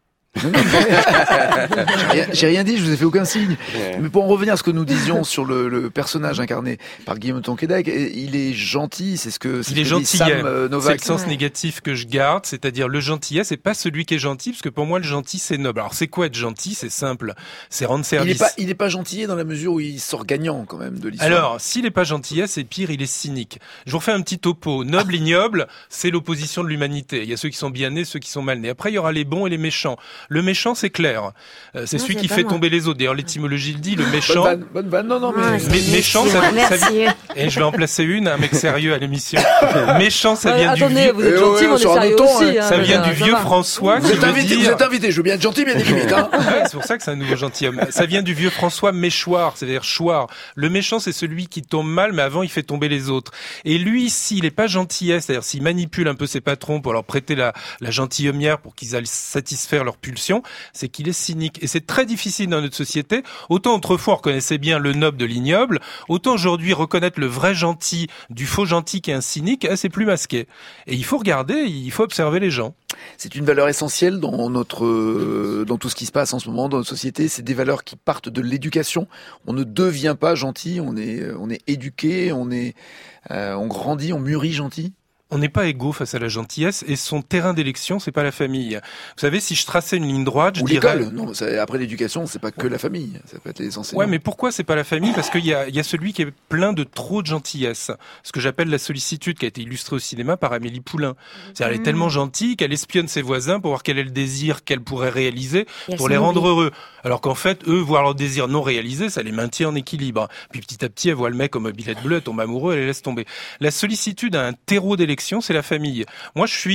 J'ai rien dit, je vous ai fait aucun signe. Mais pour en revenir à ce que nous disions sur le personnage incarné par Guillaume Tonquédec, il est gentil, c'est ce que il est gentillet. C'est le sens négatif que je garde, c'est-à-dire le gentillet, c'est pas celui qui est gentil, parce que pour moi le gentil c'est noble. Alors c'est quoi être gentil? C'est simple, c'est rendre service. Il est pas gentillet dans la mesure où il sort gagnant quand même de l'histoire. Alors s'il est pas gentillet, c'est pire, il est cynique. Je vous refais un petit topo. Noble, ignoble, c'est l'opposition de l'humanité. Il y a ceux qui sont bien nés, ceux qui sont mal nés. Après il y aura les bons et les méchants. Le méchant, c'est clair. C'est celui qui fait tomber les autres. D'ailleurs, l'étymologie le dit, le méchant. Bonne vanne. Non, mais méchant, ça vient. Et je vais en placer un mec sérieux à l'émission. Méchant, ça vient du vieux. Vous êtes gentil, on est sérieux aussi. Ça vient du vieux François. Vous êtes invité, je veux bien être gentil, bien limite. C'est pour ça que c'est un nouveau gentilhomme. Ça vient du vieux François méchoir, c'est-à-dire choir. Le méchant, c'est celui qui tombe mal, mais avant, il fait tomber les autres. Et lui, s'il est pas gentillet, c'est-à-dire s'il manipule un peu ses patrons pour leur prêter la gentilhommière pour qu'ils aillent satisfaire leur pulsion, c'est qu'il est cynique. Et c'est très difficile dans notre société. Autant autrefois on reconnaissait bien le noble de l'ignoble, autant aujourd'hui reconnaître le vrai gentil du faux gentil qui est un cynique, c'est plus masqué. Et il faut regarder, il faut observer les gens. C'est une valeur essentielle dans tout ce qui se passe en ce moment dans notre société. C'est des valeurs qui partent de l'éducation. On ne devient pas gentil, on est éduqué, on grandit, on mûrit gentil. On n'est pas égaux face à la gentillesse et son terrain d'élection, c'est pas la famille. Vous savez, si je traçais une ligne droite, je dirais... l'école. Non, après l'éducation, c'est pas que la famille. Ça peut être les enseignants. Ouais, mais pourquoi c'est pas la famille? Parce qu'il y a celui qui est plein de trop de gentillesse. Ce que j'appelle la sollicitude, qui a été illustrée au cinéma par Amélie Poulain. C'est-à-dire, elle est tellement gentille qu'elle espionne ses voisins pour voir quel est le désir qu'elle pourrait réaliser pour les rendre heureux. Alors qu'en fait, eux, voir leur désir non réalisé, ça les maintient en équilibre. Puis petit à petit, elle voit le mec en mobilette bleue, elle tombe amoureux, elle les laisse tomber. La sollicitude a un terreau d'élection, c'est la famille. Moi, je suis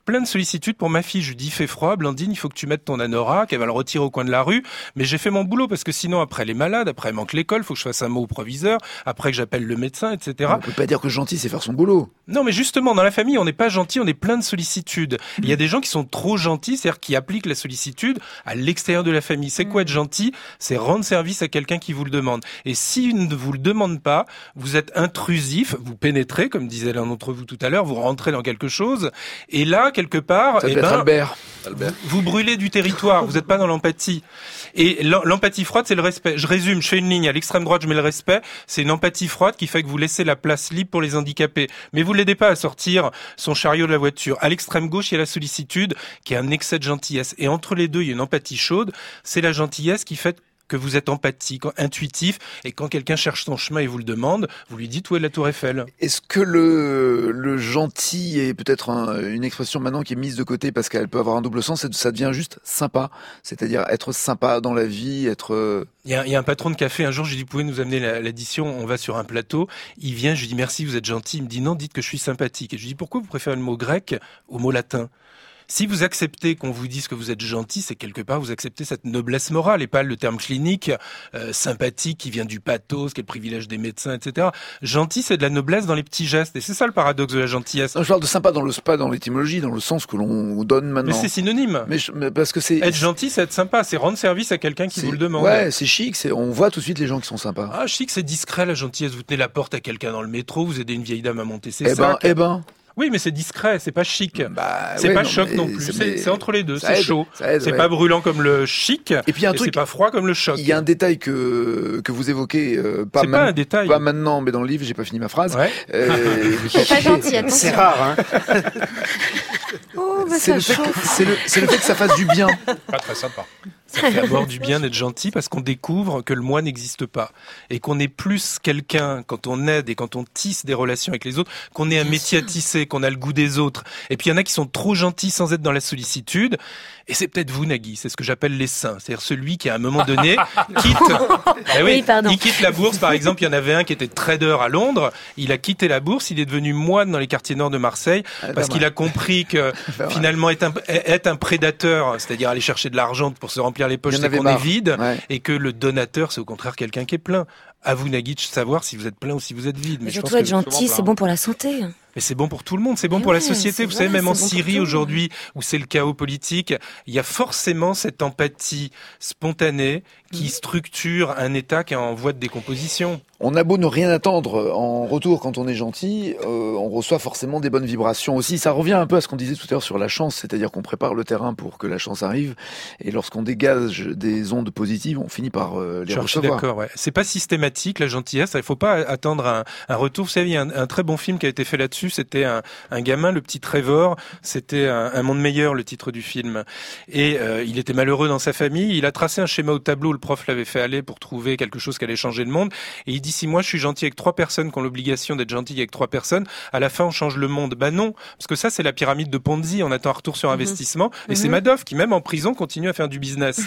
plein de sollicitudes pour ma fille. Je lui dis, il fait froid, Blandine, il faut que tu mettes ton anorak, elle va le retirer au coin de la rue. Mais j'ai fait mon boulot parce que sinon, après, elle est malade, après, elle manque l'école, faut que je fasse un mot au proviseur, après que j'appelle le médecin, etc. On peut pas dire que gentil, c'est faire son boulot. Non, mais justement, dans la famille, on n'est pas gentil, on est plein de sollicitudes. Il y a des gens qui sont trop gentils, c'est-à-dire qui appliquent la sollicitude à l'extérieur de la famille. C'est quoi être gentil? C'est rendre service à quelqu'un qui vous le demande. Et s'il ne vous le demande pas, vous êtes intrusif, vous pénétrez, comme disait l'un d'entre vous tout à l'heure, vous rentrez dans quelque chose, et là, quelque part, Albert. Vous brûlez du territoire, vous n'êtes pas dans l'empathie. Et l'empathie froide, c'est le respect. Je résume, je fais une ligne, à l'extrême droite, je mets le respect, c'est une empathie froide qui fait que vous laissez la place libre pour les handicapés. Mais vous l'aidez pas à sortir son chariot de la voiture. À l'extrême gauche, il y a la sollicitude, qui est un excès de gentillesse. Et entre les deux, il y a une empathie chaude, c'est la gentillesse qui fait que vous êtes empathique, intuitif, et quand quelqu'un cherche son chemin et vous le demande, vous lui dites où est la Tour Eiffel. Est-ce que le gentil est peut-être une expression maintenant qui est mise de côté parce qu'elle peut avoir un double sens, ça devient juste sympa, c'est-à-dire être sympa dans la vie, être... Il y a un patron de café, un jour, je lui dis, vous pouvez nous amener l'addition, on va sur un plateau, il vient, je lui dis merci, vous êtes gentil, il me dit non, dites que je suis sympathique. Et je lui dis pourquoi vous préférez le mot grec au mot latin? Si vous acceptez qu'on vous dise que vous êtes gentil, c'est quelque part vous acceptez cette noblesse morale et pas le terme clinique sympathique qui vient du pathos, qui est le privilège des médecins, etc. Gentil, c'est de la noblesse dans les petits gestes et c'est ça le paradoxe de la gentillesse. Non, je parle de sympa pas dans l'étymologie, dans le sens que l'on donne maintenant. Mais c'est synonyme. Mais parce que c'est être gentil, c'est être sympa, c'est rendre service à quelqu'un qui vous le demande. Ouais, c'est chic, on voit tout de suite les gens qui sont sympas. Ah, chic, c'est discret la gentillesse. Vous tenez la porte à quelqu'un dans le métro, vous aidez une vieille dame à monter ses sacs. Eh ben. Oui, mais c'est discret, c'est pas chic. C'est pas choc non plus. C'est entre les deux. C'est chaud. C'est pas brûlant comme le chic. Et puis c'est pas froid comme le choc. Il y a un détail que vous évoquez. C'est pas un détail. Pas maintenant, mais dans le livre, j'ai pas fini ma phrase. Ouais. C'est pas gentil. Attention. C'est rare, hein. C'est le fait que ça fasse du bien. Pas très sympa. Ça fait d'abord du bien d'être gentil parce qu'on découvre que le moi n'existe pas et qu'on est plus quelqu'un quand on aide et quand on tisse des relations avec les autres, qu'on est un métier à tisser, qu'on a le goût des autres. Et puis il y en a qui sont trop gentils sans être dans la sollicitude. Et c'est peut-être vous, Nagui, c'est ce que j'appelle les saints. C'est-à-dire celui qui, à un moment donné, quitte... il quitte la bourse, par exemple. Il y en avait un qui était trader à Londres. Il a quitté la bourse. Il est devenu moine dans les quartiers nord de Marseille parce qu'il a compris que, finalement, être un prédateur, c'est-à-dire aller chercher de l'argent pour se remplir les poches, c'est qu'on est vide. Ouais. Et que le donateur, c'est au contraire quelqu'un qui est plein. À vous, Nagui, de savoir si vous êtes plein ou si vous êtes vide. Mais surtout être gentil, c'est bon pour la santé. Mais c'est bon pour tout le monde, c'est bon pour la société. Vous savez, même en Syrie aujourd'hui, où c'est le chaos politique, il y a forcément cette empathie spontanée qui structure un État qui est en voie de décomposition. On a beau ne rien attendre en retour quand on est gentil, on reçoit forcément des bonnes vibrations aussi. Ça revient un peu à ce qu'on disait tout à l'heure sur la chance, c'est-à-dire qu'on prépare le terrain pour que la chance arrive, et lorsqu'on dégage des ondes positives, on finit par les recevoir. Je suis d'accord, ouais. C'est pas systématique la gentillesse, il faut pas attendre un retour. Vous savez, il y a un très bon film qui a été fait là-dessus. C'était un gamin, le petit Trevor. C'était un monde meilleur, le titre du film. Et il était malheureux dans sa famille. Il a tracé un schéma au tableau. Le prof l'avait fait aller pour trouver quelque chose qui allait changer le monde. Et il dit, si moi je suis gentil avec 3 personnes qui ont l'obligation d'être gentil avec 3 personnes, à la fin on change le monde. Bah non, parce que ça c'est la pyramide de Ponzi. On attend un retour sur investissement. Et c'est Madoff qui, même en prison, continue à faire du business.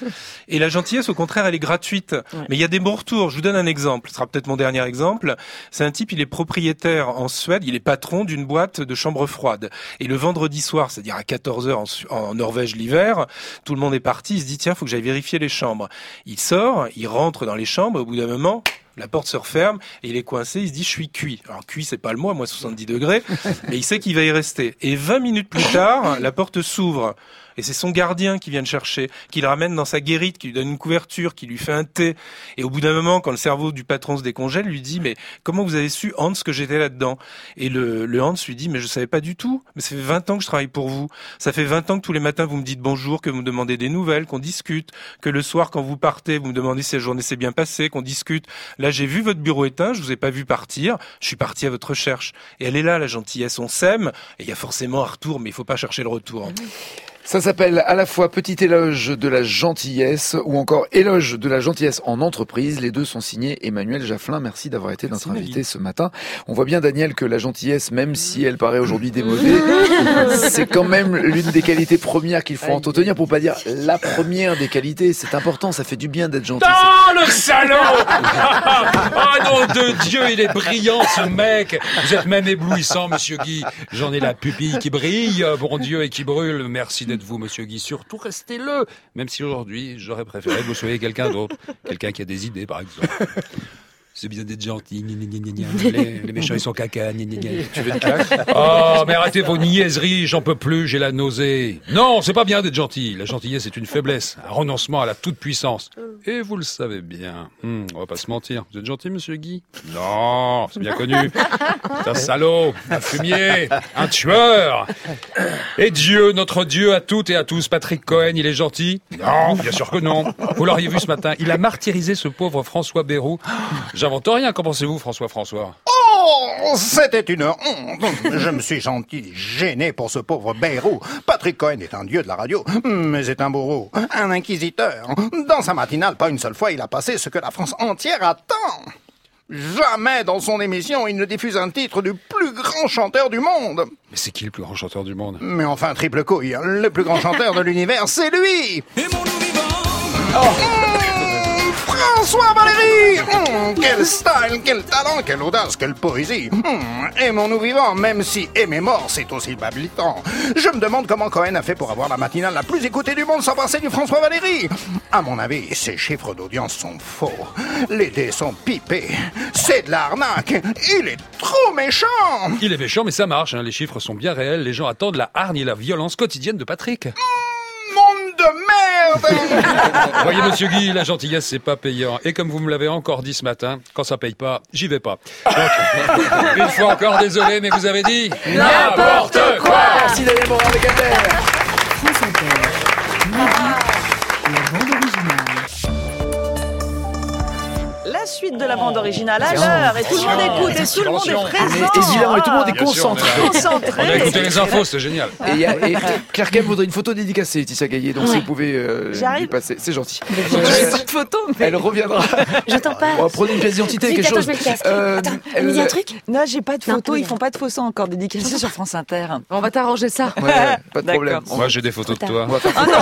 Et la gentillesse, au contraire, elle est gratuite. Ouais. Mais il y a des bons retours. Je vous donne un exemple. Ce sera peut-être mon dernier exemple. C'est un type, il est propriétaire en Suède. Il est patron d'une boîte de chambres froides. Et le vendredi soir, c'est-à-dire à 14h en Norvège l'hiver, tout le monde est parti. Il se dit, tiens, faut que j'aille vérifier les chambres. Il sort, il rentre dans les chambres. Au bout d'un moment, la porte se referme et il est coincé. Il se dit, je suis cuit. Alors cuit, c'est pas le mot, moi 70 degrés. Mais il sait qu'il va y rester. Et 20 minutes plus tard, la porte s'ouvre. Et c'est son gardien qui vient le chercher, qui le ramène dans sa guérite, qui lui donne une couverture, qui lui fait un thé. Et au bout d'un moment, quand le cerveau du patron se décongèle, lui dit, mais comment vous avez su, Hans, que j'étais là-dedans? Et le Hans lui dit, mais je savais pas du tout. Mais ça fait 20 ans que je travaille pour vous. Ça fait 20 ans que tous les matins, vous me dites bonjour, que vous me demandez des nouvelles, qu'on discute, que le soir, quand vous partez, vous me demandez si la journée s'est bien passée, qu'on discute. Là, j'ai vu votre bureau éteint, je vous ai pas vu partir, je suis parti à votre recherche. Et elle est là, la gentillesse. On s'aime, et il y a forcément un retour, mais il faut pas chercher le retour. Ça s'appelle à la fois Petit éloge de la gentillesse ou encore Éloge de la gentillesse en entreprise. Les deux sont signés Emmanuel Jaffelin. Merci d'avoir été notre invité ce matin. On voit bien, Daniel, que la gentillesse, même si elle paraît aujourd'hui démodée, c'est quand même l'une des qualités premières qu'il faut entretenir, pour pas dire la première des qualités. C'est important, ça fait du bien d'être gentil. Oh, le salaud! Oh non, de Dieu, il est brillant ce mec. Vous êtes même éblouissant, monsieur Guy. J'en ai la pupille qui brille, bon Dieu, et qui brûle. Merci d'être vous, monsieur Guy. Surtout, restez-le. Même si aujourd'hui, j'aurais préféré que vous soyez quelqu'un d'autre. Quelqu'un qui a des idées, par exemple. C'est bien d'être gentil. Les méchants, ils sont caca. Tu veux une claque? Oh, mais arrêtez vos niaiseries, j'en peux plus, j'ai la nausée. Non, c'est pas bien d'être gentil. La gentillesse est une faiblesse, un renoncement à la toute-puissance. Et vous le savez bien. On va pas se mentir. Vous êtes gentil, monsieur Guy? Non, c'est bien connu. C'est un salaud, un fumier, un tueur. Et Dieu, notre Dieu à toutes et à tous, Patrick Cohen, il est gentil? Non, bien sûr que non. Vous l'auriez vu ce matin, il a martyrisé ce pauvre François Bayrou. J'invente rien, qu'en pensez-vous, François? Oh, c'était une honte. Je me suis senti gêné pour ce pauvre Bayrou. Patrick Cohen est un dieu de la radio, mais est un bourreau, un inquisiteur. Dans sa matinale, pas une seule fois, il a passé ce que la France entière attend. Jamais dans son émission, il ne diffuse un titre du plus grand chanteur du monde. Mais c'est qui le plus grand chanteur du monde? Mais enfin, triple couille, le plus grand chanteur de l'univers, c'est lui. François Valéry! Quel style, quel talent, quelle audace, quelle poésie! Aimons-nous vivants, même si aimer mort, c'est aussi bablitant. Je me demande comment Cohen a fait pour avoir la matinale la plus écoutée du monde sans passer du François Valéry. À mon avis, ces chiffres d'audience sont faux. Les dés sont pipés. C'est de l'arnaque. Il est trop méchant! Il est méchant, mais ça marche, hein. Les chiffres sont bien réels. Les gens attendent la hargne et la violence quotidienne de Patrick. Monde de merde! Voyez, monsieur Guy, la gentillesse, c'est pas payant. Et comme vous me l'avez encore dit ce matin, quand ça paye pas, j'y vais pas. Donc, une fois encore, désolé, mais vous avez dit n'importe quoi! Merci Daniel Morin avec Albert. France Inter. Nagui, la bande originale. La suite de la bande originale à l'heure, et tout le monde écoute, et tout le monde est présent. Évidemment, et tout le monde est concentré. On a écouté les infos, c'est génial. Et Claire Kem voudrait une photo dédicacée, Laetitia Gaillet, donc si vous pouvez lui passer, c'est gentil. J'ai pas de photo. Elle reviendra. J'entends pas. Prenez une pièce d'identité, quelque chose. Attends, elle me dit un truc? Non, j'ai pas de photo, ils font pas de photos encore dédicacées sur France Inter. On va t'arranger ça. Ouais, pas de problème. Moi, j'ai des photos de toi.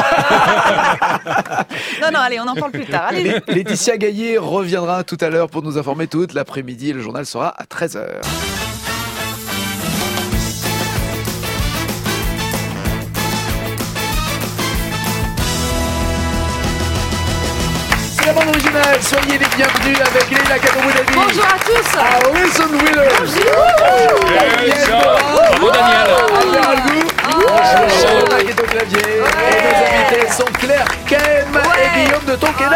Non, allez, on en parle plus tard. Allez. Laetitia Gaillet reviendra tout à l'heure pour nous informer toute l'après-midi et le journal sera à 13h. C'est la bande originale, soyez les bienvenus avec Léna Kadoumoudadi. Bonjour à tous. À Wilson Wheeler. Bravo Daniel. Albert Algou. Bonjour. Qui est au clavier. Et nos invités sont Claire Kem et Guillaume de Tonquédec.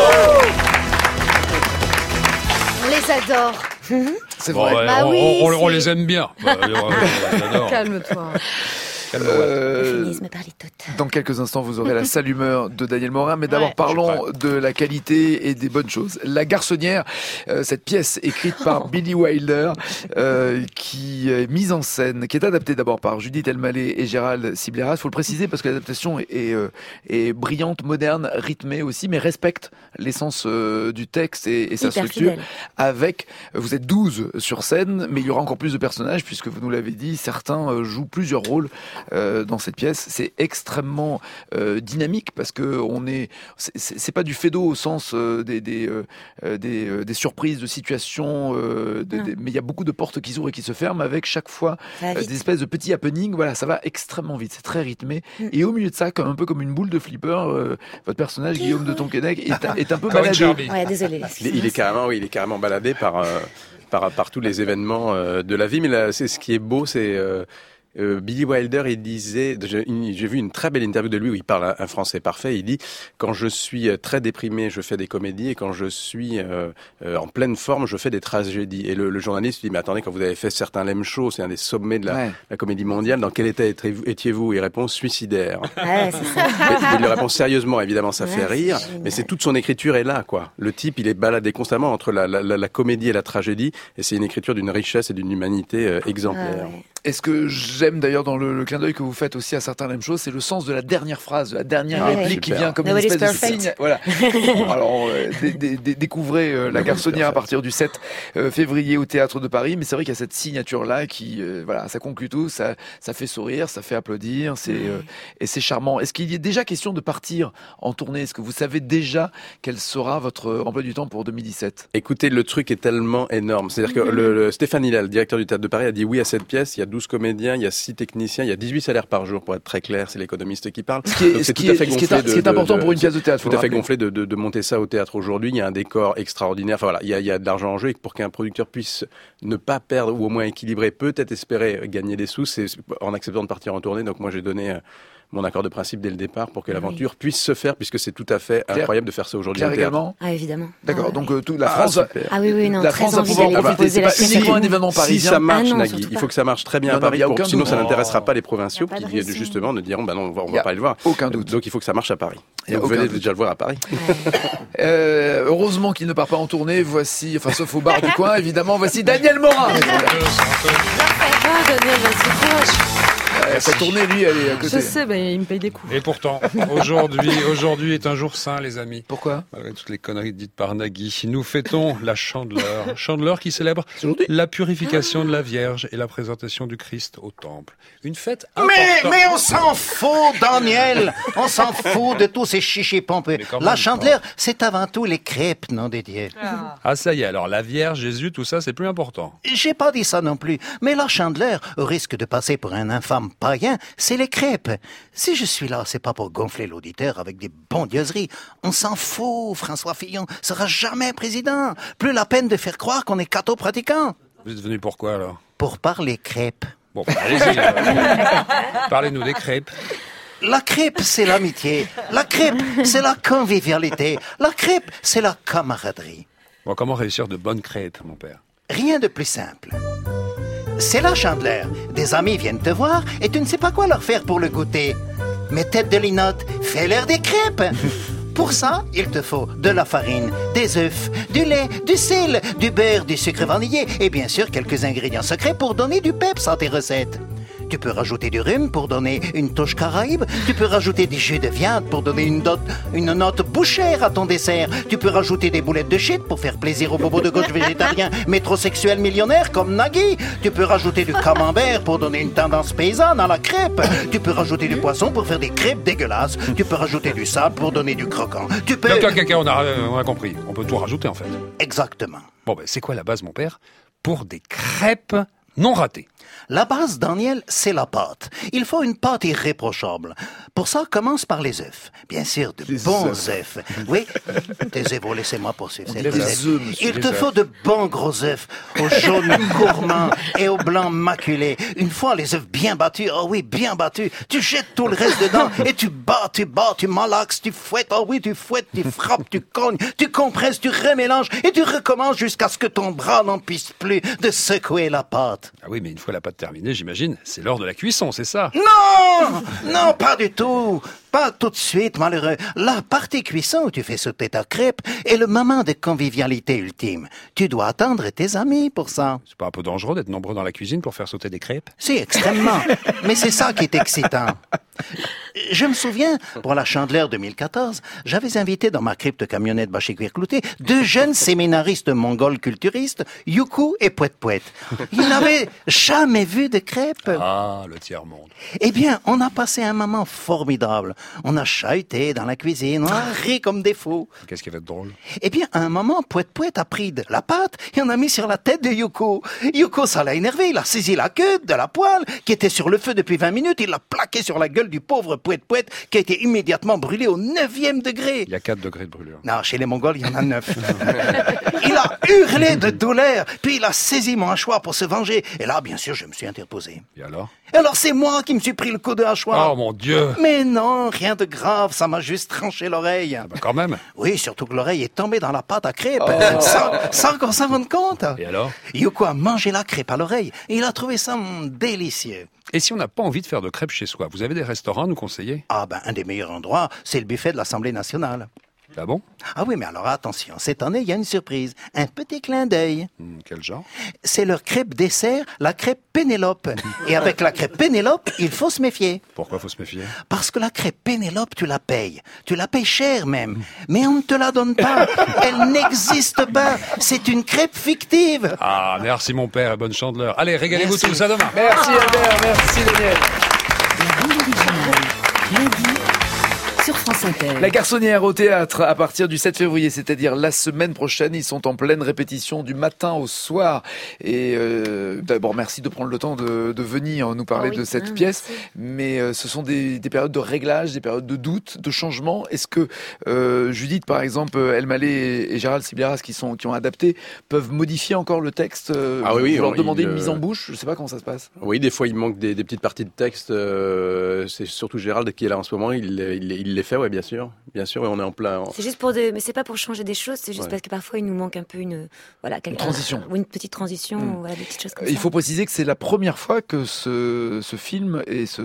On les adore. C'est vrai. Ouais, Bah oui, on les aime bien. Calme-toi. Euphémisme par les totes. Dans quelques instants, vous aurez la sale humeur de Daniel Morin. Mais d'abord, parlons de la qualité et des bonnes choses. La Garçonnière, cette pièce écrite par Billy Wilder, qui est mise en scène, qui est adaptée d'abord par Judith Elmaleh et Gérald Sibleras. Il faut le préciser parce que l'adaptation est brillante, moderne, rythmée aussi, mais respecte l'essence du texte et sa structure. Avec, vous êtes 12 sur scène, mais il y aura encore plus de personnages puisque vous nous l'avez dit, certains jouent plusieurs rôles dans cette pièce. C'est extrêmement dynamique parce que c'est pas du faido au sens des surprises de situations, mais il y a beaucoup de portes qui s'ouvrent et qui se ferment avec chaque fois des espèces de petits happenings. Voilà, ça va extrêmement vite, c'est très rythmé. Et au milieu de ça, un peu comme une boule de flipper, votre personnage Guillaume de Tonquédec est un peu baladé. Ouais, désolé. Il est carrément baladé par tous les événements de la vie. Mais là, c'est ce qui est beau, c'est Billy Wilder, il disait, j'ai vu une très belle interview de lui où il parle un français parfait. Il dit: quand je suis très déprimé, je fais des comédies, et quand je suis en pleine forme, je fais des tragédies. Et le journaliste lui dit: mais attendez, quand vous avez fait Certains l'aiment chaud, c'est un des sommets de la comédie mondiale, dans quel état étiez-vous? Il répond: suicidaire. Ouais, c'est ça. Il lui répond sérieusement, évidemment, ça fait rire, mais c'est toute son écriture est là, quoi. Le type, il est baladé constamment entre la comédie et la tragédie, et c'est une écriture d'une richesse et d'une humanité exemplaire. Et ce que j'aime d'ailleurs dans le clin d'œil que vous faites aussi à certains la même chose, c'est le sens de la dernière phrase, de la dernière réplique qui vient comme une espèce de signe. Voilà. Alors, découvrez La Garçonnière à partir du 7 février au Théâtre de Paris, mais c'est vrai qu'il y a cette signature-là qui, ça conclut tout, ça fait sourire, ça fait applaudir, et c'est charmant. Est-ce qu'il y a déjà question de partir en tournée? Est-ce que vous savez déjà quel sera votre emploi du temps pour 2017? Écoutez, le truc est tellement énorme. C'est-à-dire que le Stéphane Hillel, le directeur du Théâtre de Paris, a dit oui à cette pièce. Il y a 12 comédiens, il y a 6 techniciens, il y a 18 salaires par jour, pour être très clair, c'est l'économiste qui parle. Ce qui est important pour une pièce de théâtre. Tout à fait gonflé de monter ça au théâtre aujourd'hui. Il y a un décor extraordinaire. Enfin voilà, il y a de l'argent en jeu, et pour qu'un producteur puisse ne pas perdre ou au moins équilibrer, peut-être espérer gagner des sous, c'est en acceptant de partir en tournée. Donc moi j'ai donné mon accord de principe dès le départ pour que l'aventure puisse se faire, puisque c'est tout à fait incroyable de faire ça aujourd'hui au théâtre. Ah évidemment. D'accord, donc toute la France. La France va pouvoir profiter. C'est pas uniquement un événement parisien. Si ça marche, Nagui, il faut que ça marche très bien à Paris, sinon ça n'intéressera pas les provinciaux qui justement ne diront non, on va pas le voir. Aucun doute. Donc il faut que ça marche à Paris. Et vous venez déjà le voir à Paris. Heureusement qu'il ne part pas en tournée. Voici, sauf au bar du coin, évidemment. Voici Daniel Morin. Daniel, c'est proche. Sa tournée, lui, elle est à côté. Je sais, il me paye des coups. Et pourtant, aujourd'hui est un jour saint, les amis. Pourquoi? Malgré toutes les conneries dites par Nagui, nous fêtons la Chandeleur. Chandeleur qui célèbre la purification de la Vierge et la présentation du Christ au temple. Une fête importante. Mais on s'en fout, Daniel. On s'en fout de tous ces chichis pompeux. La Chandeleur, c'est avant tout les crêpes, non des dieux. Ah, ça y est, alors la Vierge, Jésus, tout ça, c'est plus important. J'ai pas dit ça non plus. Mais la Chandeleur, au risque de passer pour un infâme païen, c'est les crêpes. Si je suis là, c'est pas pour gonfler l'auditeur avec des bondieuseries. On s'en fout, François Fillon sera jamais président. Plus la peine de faire croire qu'on est catho-pratiquant. Vous êtes venu pourquoi, alors? Pour parler crêpes. Bon, allez-y. Parlez-nous des crêpes. La crêpe, c'est l'amitié. La crêpe, c'est la convivialité. La crêpe, c'est la camaraderie. Bon, comment réussir de bonnes crêpes, mon père? Rien de plus simple. C'est la Chandeleur. Des amis viennent te voir et tu ne sais pas quoi leur faire pour le goûter. Mais tête de linotte, fais-leur des crêpes. Pour ça, il te faut de la farine, des œufs, du lait, du sel, du beurre, du sucre vanillé et bien sûr quelques ingrédients secrets pour donner du peps à tes recettes. Tu peux rajouter du rhum pour donner une touche caraïbe. Tu peux rajouter des jus de viande pour donner une note bouchère à ton dessert. Tu peux rajouter des boulettes de shit pour faire plaisir aux bobos de gauche végétariens métrosexuels millionnaires comme Nagui. Tu peux rajouter du camembert pour donner une tendance paysanne à la crêpe. Tu peux rajouter du poisson pour faire des crêpes dégueulasses. Tu peux rajouter du sable pour donner du croquant. Tu peux... On a compris. On peut tout rajouter, en fait. Exactement. Bon, c'est quoi la base, mon père, pour des crêpes non ratées? La base, Daniel, c'est la pâte. Il faut une pâte irréprochable. Pour ça, commence par les œufs. Bien sûr, de bons œufs. Oui, taisez-vous, laissez-moi poursuivre. Il te faut de bons gros œufs, aux jaunes gourmands et aux blancs maculés. Une fois les œufs bien battus, oh oui, bien battus, tu jettes tout le reste dedans et tu bats, tu malaxes, tu fouettes, oh oui, tu fouettes, tu frappes, tu cognes, tu compresses, tu remélanges et tu recommences jusqu'à ce que ton bras n'en puisse plus de secouer la pâte. Ah oui, mais une fois la pâte terminée, j'imagine, c'est l'heure de la cuisson, c'est ça? Non, pas du tout. Pas tout de suite, malheureux. La partie cuisson où tu fais sauter ta crêpe est le moment de convivialité ultime. Tu dois attendre tes amis pour ça. C'est pas un peu dangereux d'être nombreux dans la cuisine pour faire sauter des crêpes? Si, extrêmement. Mais c'est ça qui est excitant. Je me souviens, pour la Chandeleur 2014, j'avais invité dans ma crypte camionnette bâchée cuir clouté 2 jeunes séminaristes mongols culturistes, Youkou et Pouet Pouet. Ils n'avaient jamais vu de crêpes. Ah, le tiers-monde. Eh bien, on a passé un moment formidable. On a chahuté dans la cuisine, on a ri comme des fous. Qu'est-ce qui va être drôle? Eh bien, à un moment, Pouet Pouet a pris de la pâte et on a mis sur la tête de Youkou. Youkou, ça l'a énervé, il a saisi la queue de la poêle qui était sur le feu depuis 20 minutes, il l'a plaqué sur la gueule du pauvre Pouet Pouet qui a été immédiatement brûlé au 9e degré. Il y a 4 degrés de brûlure. Non, chez les Mongols, il y en a 9. Il a hurlé de douleur, puis il a saisi mon hachoir pour se venger. Et là, bien sûr, je me suis interposé. Et alors? Alors c'est moi qui me suis pris le coup de hachoir. Oh mon Dieu! Mais non, rien de grave, ça m'a juste tranché l'oreille. Ah bah quand même. Oui, surtout que l'oreille est tombée dans la pâte à crêpes, sans qu'on s'en rende compte. Et alors? Youkou a mangé la crêpe à l'oreille et il a trouvé ça délicieux. Et si on n'a pas envie de faire de crêpes chez soi, vous avez des restaurants à nous conseiller? Ah un des meilleurs endroits, c'est le buffet de l'Assemblée nationale. Ah bon? Ah oui, mais alors attention, cette année, il y a une surprise. Un petit clin d'œil. Quel genre? C'est leur crêpe dessert, la crêpe Pénélope. Et avec la crêpe Pénélope, il faut se méfier. Pourquoi faut se méfier? Parce que la crêpe Pénélope, tu la payes. Tu la payes cher même. Mais on ne te la donne pas. Elle n'existe pas. C'est une crêpe fictive. Ah, merci mon père et bonne chandeleur. Allez, régalez-vous tous, à demain. Merci Albert, merci Daniel. Sur France Inter. La Garçonnière au théâtre à partir du 7 février, c'est-à-dire la semaine prochaine. Ils sont en pleine répétition du matin au soir. Et d'abord, merci de prendre le temps de venir nous parler de cette pièce. Merci. Mais ce sont des périodes de réglage, des périodes de doute, de changement. Est-ce que Judith, par exemple, El Mallet et Gérald Sibieras qui ont adapté, peuvent modifier encore le texte? Oui, leur demander une mise en bouche? Je ne sais pas comment ça se passe. Oui, des fois, il manque des petites parties de texte. C'est surtout Gérald qui est là en ce moment. Il les fait, ouais, bien sûr, et on est en plein. C'est juste mais c'est pas pour changer des choses, c'est juste parce que parfois il nous manque un peu une transition, ou une petite transition, voilà, des petites choses comme ça. Il faut préciser que c'est la première fois que ce film est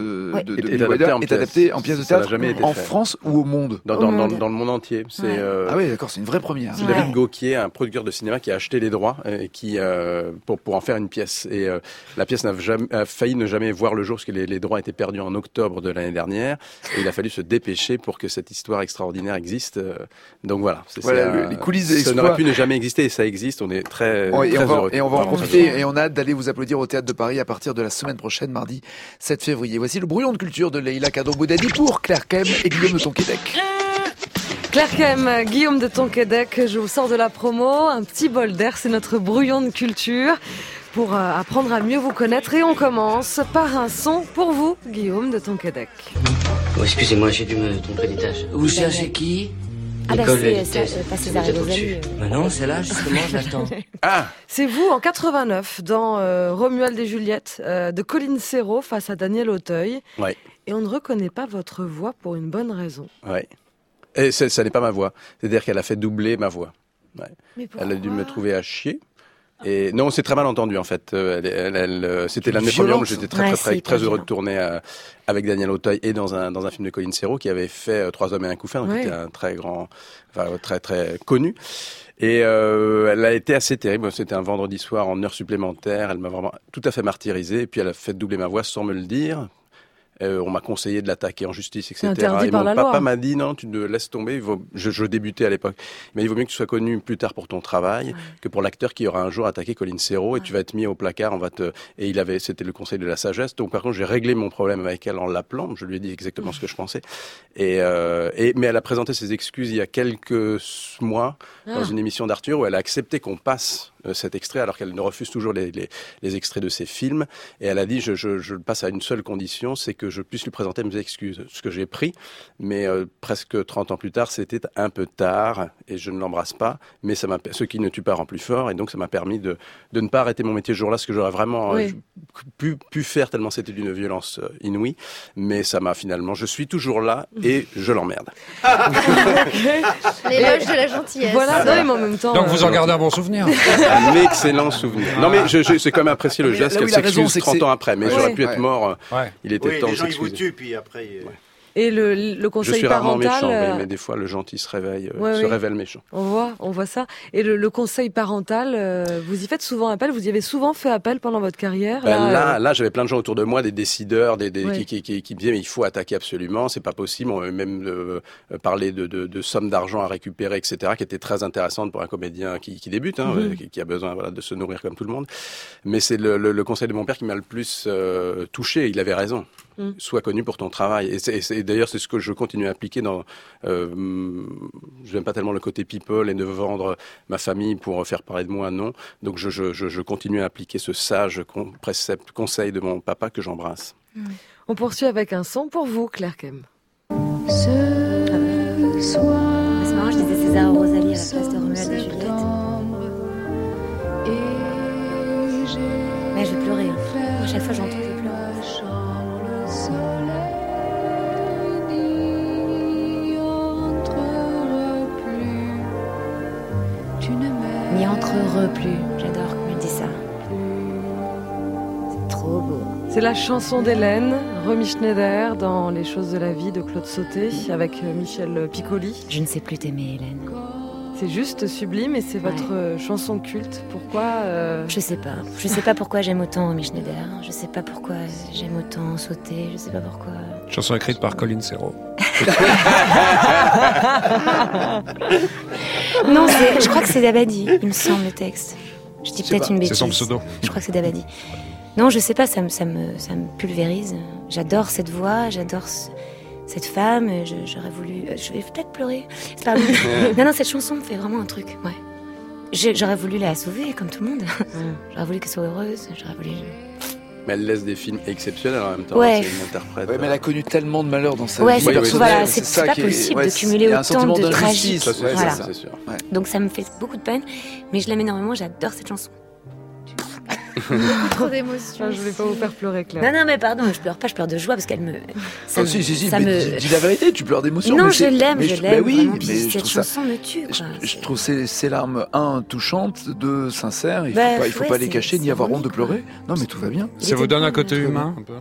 adapté en pièce de théâtre en France ou au monde. Dans le monde entier. C'est ah oui, d'accord, c'est une vraie première. C'est David Gauquier, un producteur de cinéma qui a acheté les droits et qui pour en faire une pièce. Et la pièce a failli ne jamais voir le jour parce que les droits étaient perdus en octobre de l'année dernière. Et il a fallu se dépêcher pour que cette histoire extraordinaire existe. Donc voilà. Les coulisses de ça n'aurait pu ne jamais exister et ça existe. On est très heureux. Et on va en profiter et on a hâte d'aller vous applaudir au Théâtre de Paris à partir de la semaine prochaine, mardi 7 février. Voici le brouillon de culture de Leïla Kadro-Boudadi pour Claire Kem et Guillaume de Tonquédec. Claire Kem, Guillaume de Tonquédec, je vous sors de la promo. Un petit bol d'air, c'est notre brouillon de culture pour apprendre à mieux vous connaître. Et on commence par un son pour vous, Guillaume de Tonquédec. Oh, excusez-moi, j'ai dû me tromper d'étage. Vous cherchez qui? C'est César Rosalie. Mais non, c'est là, justement, je l'attends. C'est vous, en 89, dans Romuald et Juliette, de Colline Serrault face à Daniel Auteuil. Ouais. Et on ne reconnaît pas votre voix pour une bonne raison. Ouais. Et ça n'est pas ma voix. C'est-à-dire qu'elle a fait doubler ma voix. Ouais. Mais pourquoi? Elle a dû me trouver à chier. Et non, c'est très mal entendu en fait. C'était l'un des premiers où j'étais très heureux de tourner avec Daniel Auteuil et dans un film de Colline Serrault qui avait fait 3 hommes et un couffin, donc était un très grand, très connu. Et elle a été assez terrible. C'était un vendredi soir en heure supplémentaire. Elle m'a vraiment tout à fait martyrisé. Et puis elle a fait doubler ma voix sans me le dire. On m'a conseillé de l'attaquer en justice, etc. Interdit et par mon la papa loi. m'a dit non, tu ne laisses tomber. Je débutais à l'époque, mais il vaut mieux que tu sois connu plus tard pour ton travail que pour l'acteur qui aura un jour attaqué Colline Serrault et tu vas être mis au placard. Et c'était le conseil de la sagesse. Donc par contre, j'ai réglé mon problème avec elle en l'appelant. Je lui ai dit exactement ce que je pensais. Mais elle a présenté ses excuses il y a quelques mois dans une émission d'Arthur où elle a accepté qu'on passe cet extrait alors qu'elle ne refuse toujours les extraits de ses films. Et elle a dit je le passe à une seule condition, c'est que je puisse lui présenter mes excuses. Ce que j'ai pris, mais presque 30 ans plus tard, c'était un peu tard et je ne l'embrasse pas. Mais ce qui ne tue pas rend plus fort et donc ça m'a permis de ne pas arrêter mon métier ce jour-là, ce que j'aurais vraiment pu faire tellement c'était d'une violence inouïe. Mais ça m'a finalement, je suis toujours là et je l'emmerde. L'éloge de la gentillesse. Voilà, mais en même temps. Donc vous en gardez un bon souvenir. Un excellent souvenir. Non mais c'est quand même apprécié le geste qu'elle s'excuse 30 ans après. Mais j'aurais pu être mort. Il était temps de s'excuser. Les gens ils vous tuent puis après. Et le conseil je suis rarement parental. méchant, mais des fois le gentil se révèle méchant. On voit ça. Et le conseil parental, vous y faites souvent appel. Vous y avez souvent fait appel pendant votre carrière. Là, j'avais plein de gens autour de moi, des décideurs, qui me disaient mais il faut attaquer absolument, c'est pas possible. On même parler de sommes d'argent à récupérer, etc., qui étaient très intéressantes pour un comédien qui débute, qui a besoin de se nourrir comme tout le monde. Mais c'est le conseil de mon père qui m'a le plus touché. Il avait raison. Sois connu pour ton travail. Et d'ailleurs, c'est ce que je continue à appliquer dans... je n'aime pas tellement le côté people et de vendre ma famille pour faire parler de moi, non. Donc je continue à appliquer ce sage conseil de mon papa que j'embrasse. On poursuit avec un son pour vous, Claire Kem. C'est marrant, je disais César Rosalie à la place de Romuald et Juliette. Mais je vais pleurer. À chaque fois que j'entends, je pleure. N'y entrera plus. J'adore quand elle dit ça. C'est trop beau. C'est la chanson d'Hélène, Romy Schneider dans Les choses de la vie de Claude Sauté avec Michel Piccoli. Je ne sais plus t'aimer, Hélène. C'est juste sublime et c'est votre chanson culte. Pourquoi Je sais pas. Je sais pas pourquoi j'aime autant Romy Schneider. Je sais pas pourquoi j'aime autant Sauté. Je sais pas pourquoi. Chanson écrite par Colin Serrault. Non, je crois que c'est Dabadi, il me semble, le texte. Je dis peut-être une bêtise. C'est son pseudo. Je crois que c'est Dabadi. Non, je sais pas, ça me pulvérise. J'adore cette voix, j'adore cette femme. J'aurais voulu... Je vais peut-être pleurer. C'est pas non, cette chanson me fait vraiment un truc, ouais. J'aurais voulu la sauver, comme tout le monde. J'aurais voulu qu'elle soit heureuse, j'aurais voulu... Mais elle laisse des films exceptionnels en même temps. Ouais. C'est une interprète. Ouais, mais elle a connu tellement de malheurs dans sa vie. Voilà, c'est pas possible de cumuler autant de tragique. C'est sûr. Ouais. Donc ça me fait beaucoup de peine, mais je l'aime énormément, j'adore cette chanson. Trop d'émotions. Je voulais pas vous faire pleurer, Claire. Non, mais pardon, je pleure pas, je pleure de joie parce qu'elle me... Si, mais dis la vérité, tu pleures d'émotion. Non, je l'aime, bah oui, mais cette chanson me tue, quoi. Je trouve ces larmes, touchantes, sincères, il faut pas les cacher, ni avoir honte de pleurer. Non, mais tout va bien. Ça vous donne un côté humain, un peu.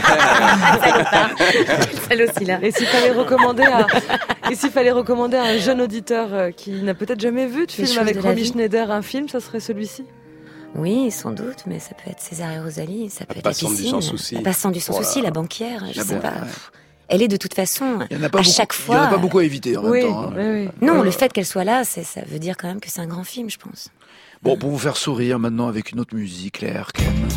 Celle aussi, là. Et s'il fallait recommander à un jeune auditeur qui n'a peut-être jamais vu de film avec Romy Schneider, un film, ça serait celui-ci? Oui, sans doute, mais ça peut être César et Rosalie, ça peut être La Passante du sans souci. La Passante du sans souci, La banquière, je sais pas. Elle est de toute façon, chaque fois... Il n'y en a pas beaucoup à éviter en même temps. Oui. Non, le fait qu'elle soit là, ça veut dire quand même que c'est un grand film, je pense. Bon, pour vous faire sourire maintenant avec une autre musique, Claire,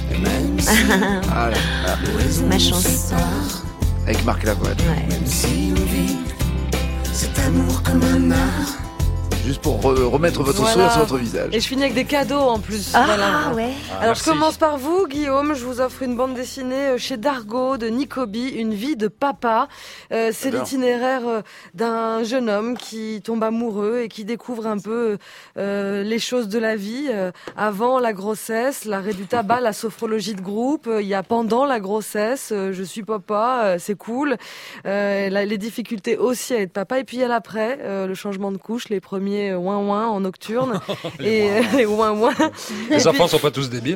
Ma chanson. Avec Marc Lavoine. Même si on vit cet amour comme un art. Juste pour remettre votre sourire sur votre visage. Et je finis avec des cadeaux en plus. Ouais. Alors je commence par vous, Guillaume. Je vous offre une bande dessinée chez Dargaud de Nicobi, Une vie de papa. C'est l'itinéraire d'un jeune homme qui tombe amoureux et qui découvre un peu les choses de la vie. Avant la grossesse, l'arrêt du tabac, la sophrologie de groupe. Il y a pendant la grossesse, je suis papa, c'est cool. Les difficultés aussi à être papa. Et puis il y a l'après, le changement de couche, les premiers ouin-ouin en nocturne. Et ouin-ouin. Les enfants sont pas tous débiles.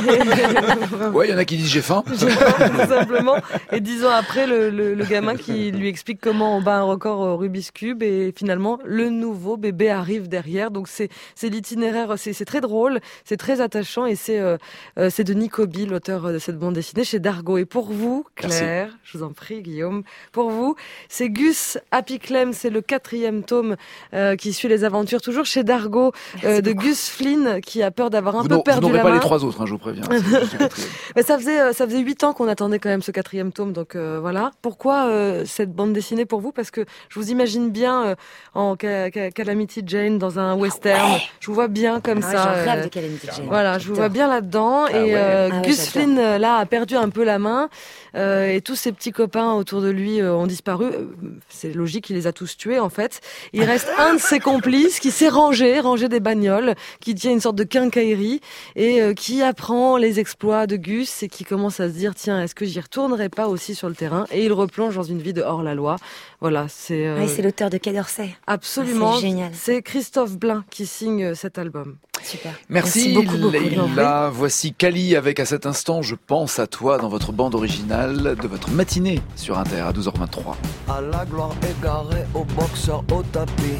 Hein. Ouais, il y en a qui disent j'ai faim. Tout simplement. Et 10 ans après, le gamin qui lui explique comment on bat un record au Rubik's Cube et finalement, le nouveau bébé arrive derrière. Donc c'est l'itinéraire, c'est très drôle, c'est très attachant et c'est de Nicobi, l'auteur de cette bande dessinée chez Dargaud. Et pour vous, Claire, merci. Je vous en prie, Guillaume, pour vous, c'est Gus Happy Clem, c'est le 4e tome qui suit les aventures, toujours chez Dargaud, de Gus Flynn, qui a peur d'avoir un peu perdu la main. Vous n'aurez pas les 3 autres, je vous préviens. Mais ça faisait 8 ans qu'on attendait quand même ce 4e tome, donc voilà. Pourquoi cette bande dessinée pour vous? Parce que je vous imagine bien en Calamity Jane dans un western. Ouais. Je vous vois bien comme ça. Je rêve de Calamity Jane. Voilà, je vous vois bien là-dedans. Gus Flynn, là, a perdu un peu la main. Et tous ses petits copains autour de lui ont disparu. C'est logique, il les a tous tués en fait. Il reste un de ses complices qui s'est rangé des bagnoles, qui tient une sorte de quincaillerie et qui apprend les exploits de Gus et qui commence à se dire tiens, est-ce que j'y retournerai pas aussi sur le terrain? Et il replonge dans une vie de hors-la-loi. Voilà, c'est... c'est l'auteur de Quai d'Orsay. Absolument. C'est génial. C'est Christophe Blain qui signe cet album. Super. Merci beaucoup. Leïla. Voici Kali avec à cet instant Je pense à toi dans votre bande originale de votre matinée sur Inter à 12h23. À la gloire égarée, au boxeur au tapis,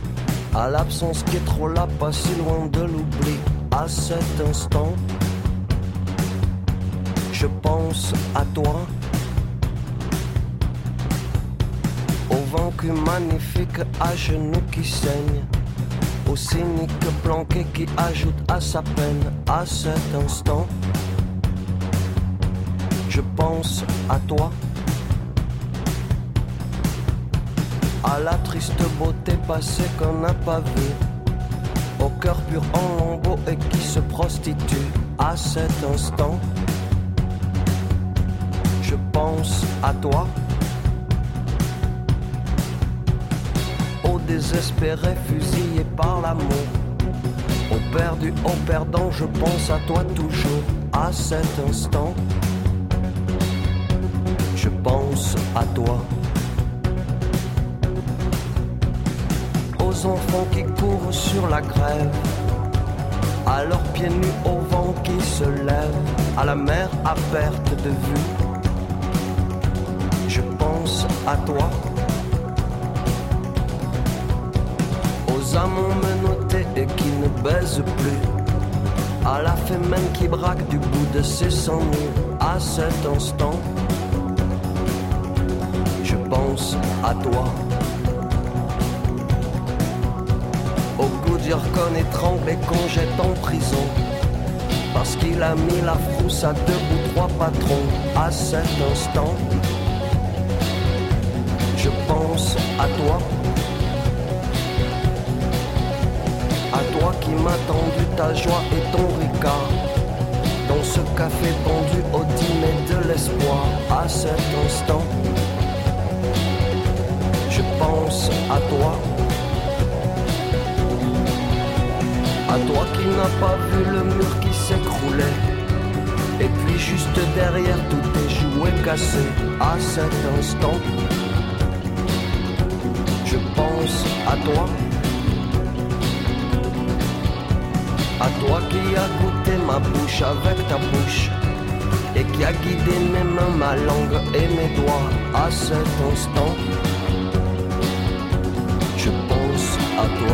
à l'absence qui est trop là, pas si loin de l'oubli. À cet instant, je pense à toi. Au vaincu magnifique, à genoux qui saigne, au cynique planqué qui ajoute à sa peine. À cet instant, je pense à toi. À la triste beauté passée qu'on n'a pas vue, au cœur pur en lambeaux et qui se prostitue. À cet instant, je pense à toi. Au désespéré fusillé par l'amour, au perdu, au perdant, je pense à toi toujours. À cet instant, je pense à toi. Aux enfants qui courent sur la grève, à leurs pieds nus au vent vent qui se lève, à la mer à perte de vue. Je pense à toi, aux amants menottés et qui ne baisent plus, à la fémène qui braque du bout de ses sangs nus. À cet instant, je pense à toi. Au goût d'Yurkon étranglé qu'on jette en prison, parce qu'il a mis la frousse à 2 ou 3 patrons. À cet instant, je pense à toi. À toi qui m'as tendu ta joie et ton ricard, dans ce café pendu au dîner de l'espoir. À cet instant, je pense à toi. À toi qui n'as pas vu le mur qui s'écroulait, et puis juste derrière tous tes jouets cassés. À cet instant, je pense à toi. À toi qui as goûté ma bouche avec ta bouche, et qui a guidé mes mains, ma langue et mes doigts. À cet instant, je pense à toi.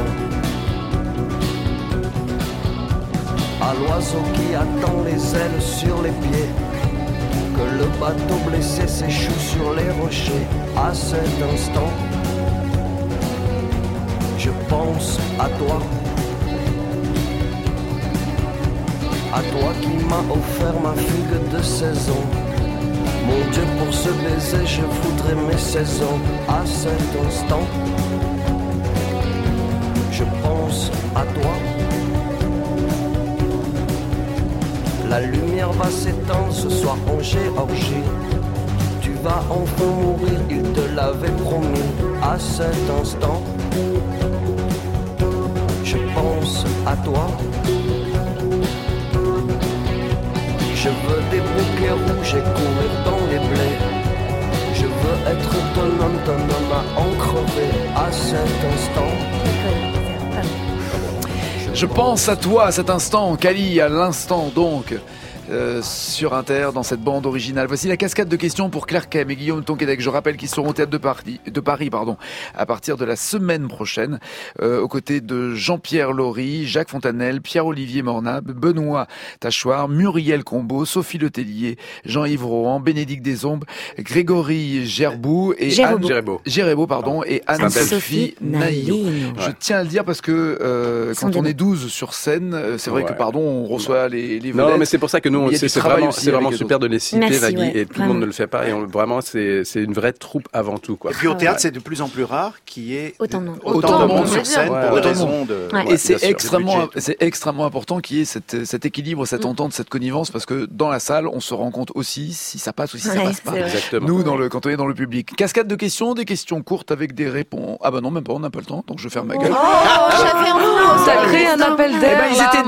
À l'oiseau qui attend les ailes sur les pieds, que le bateau blessé s'échoue sur les rochers. À cet instant, je pense à toi. À toi qui m'as offert ma fugue de saison. Mon Dieu, pour ce baiser, je voudrais mes saisons. À cet instant, je pense à toi. La lumière va s'éteindre ce soir en Géorgie. Tu vas enfin mourir, il te l'avait promis. À cet instant, je pense à toi. Je veux des bouquets rouges et courir dans les blés. Je veux être ton homme à en crever. À cet instant, je pense à toi à cet instant, Kali, à l'instant donc. Sur Inter, dans cette bande originale. Voici la cascade de questions pour Claire Kem et Guillaume Tonquédec. Je rappelle qu'ils seront au Théâtre de Paris, à partir de la semaine prochaine, aux côtés de Jean-Pierre Laury, Jacques Fontanelle, Pierre-Olivier Mornab, Benoît Tachoir, Muriel Combeau, Sophie Letellier, Jean-Yves Rohan, Bénédicte Desombes, Grégory Gerbou et Gérébeau, et Anne-Sophie Naillot. Je tiens à le dire parce que quand on est 12 sur scène, c'est vrai que on reçoit les vedettes. Non, mais c'est pour ça que nous, c'est vraiment super de les citer, Nagui, et tout le monde ne le fait pas. Et vraiment, c'est une vraie troupe avant tout, quoi. Et puis au théâtre, c'est de plus en plus rare qu'il y ait autant de monde sur scène pour des raisons de. Et c'est extrêmement important qu'il y ait cet équilibre, cette entente, cette connivence, parce que dans la salle, on se rend compte aussi si ça passe ou si ça passe pas. Exactement. Nous, quand on est dans le public. Cascade de questions, des questions courtes avec des réponses. Ah bah non, même pas, on n'a pas le temps, donc je ferme ma gueule. J'avais créé un appel d'air.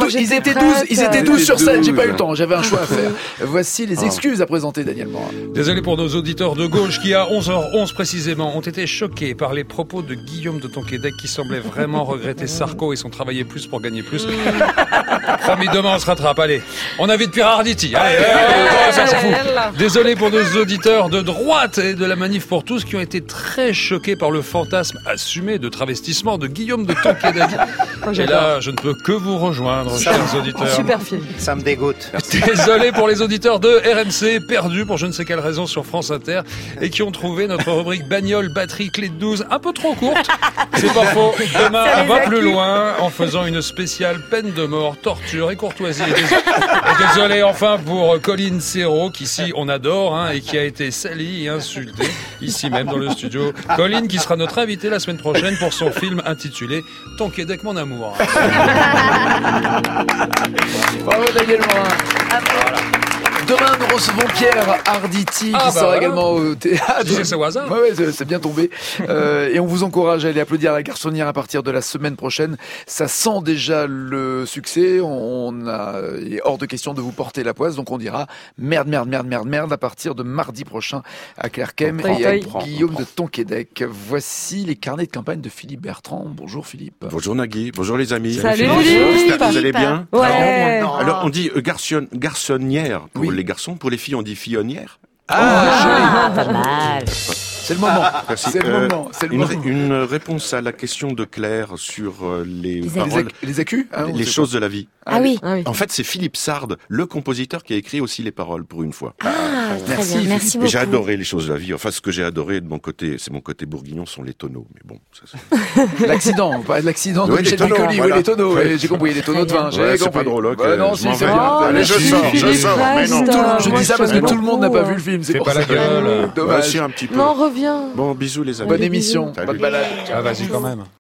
Ils étaient 12 sur scène, j'ai pas eu le temps. J'avais un choix à faire. Voici les excuses à présenter, Daniel Morin. Désolé pour nos auditeurs de gauche qui, à 11h11 précisément, ont été choqués par les propos de Guillaume de Tonquédec qui semblait vraiment regretter Sarko et son travailler plus pour gagner plus. Famille, demain on se rattrape, allez. On invite Pierre Arditi. Allez, ça s'en fout. Désolé pour nos auditeurs de droite et de la Manif pour tous qui ont été très choqués par le fantasme assumé de travestissement de Guillaume de Tonquédec. Et là, je ne peux que vous rejoindre, chers auditeurs. Super film. Ça me dégoûte. Désolé pour les auditeurs de RMC, perdus pour je ne sais quelle raison sur France Inter, et qui ont trouvé notre rubrique bagnole, batterie, clé de 12 un peu trop courte. C'est pas faux. Demain, on va plus loin en faisant une spéciale peine de mort, torture et courtoisie. Et désolé enfin pour Colline Serrault, qu'ici on adore, et qui a été salie et insultée, ici même dans le studio. Colline qui sera notre invitée la semaine prochaine pour son film intitulé Tonquédec mon amour. Bravo Daniel Morin. Demain, nous recevons Pierre Arditi qui sera également au théâtre. C'est au hasard. Ouais, c'est bien tombé. Et on vous encourage à aller applaudir la Garçonnière à partir de la semaine prochaine. Ça sent déjà le succès. Il est hors de question de vous porter la poisse. Donc on dira merde à partir de mardi prochain à Clerchem et à Guillaume de Tonquédec. Voici les carnets de campagne de Philippe Bertrand. Bonjour Philippe. Bonjour Nagui. Bonjour les amis. Salut Philippe. J'espère que vous allez bien. Ouais. Alors on dit garçonnière pour les garçons, pour les filles on dit fillonnière. Pas mal. C'est le moment. C'est le moment. Une réponse à la question de Claire sur les paroles, les accus, les choses de la vie. Ah oui. En fait, c'est Philippe Sard, le compositeur, qui a écrit aussi les paroles pour une fois. Très bien, merci beaucoup. J'ai adoré les choses de la vie. Enfin, ce que j'ai adoré de mon côté, c'est mon côté bourguignon, sont les tonneaux. Mais bon, ça, l'accident, pas l'accident de oui, Michel Piccoli, les tonneaux. Ouais. J'ai compris, les tonneaux de vin. C'est pas drôle. Non, si, c'est bien. Allez, je sors. Mais non. Je dis ça parce que tout le monde n'a pas vu le film. C'est pas la gueule. Dommage. Un petit peu. Non, reviens. Bon, bisous les amis. Bonne émission. Salut. Bonne balade. Ah, vas-y quand même.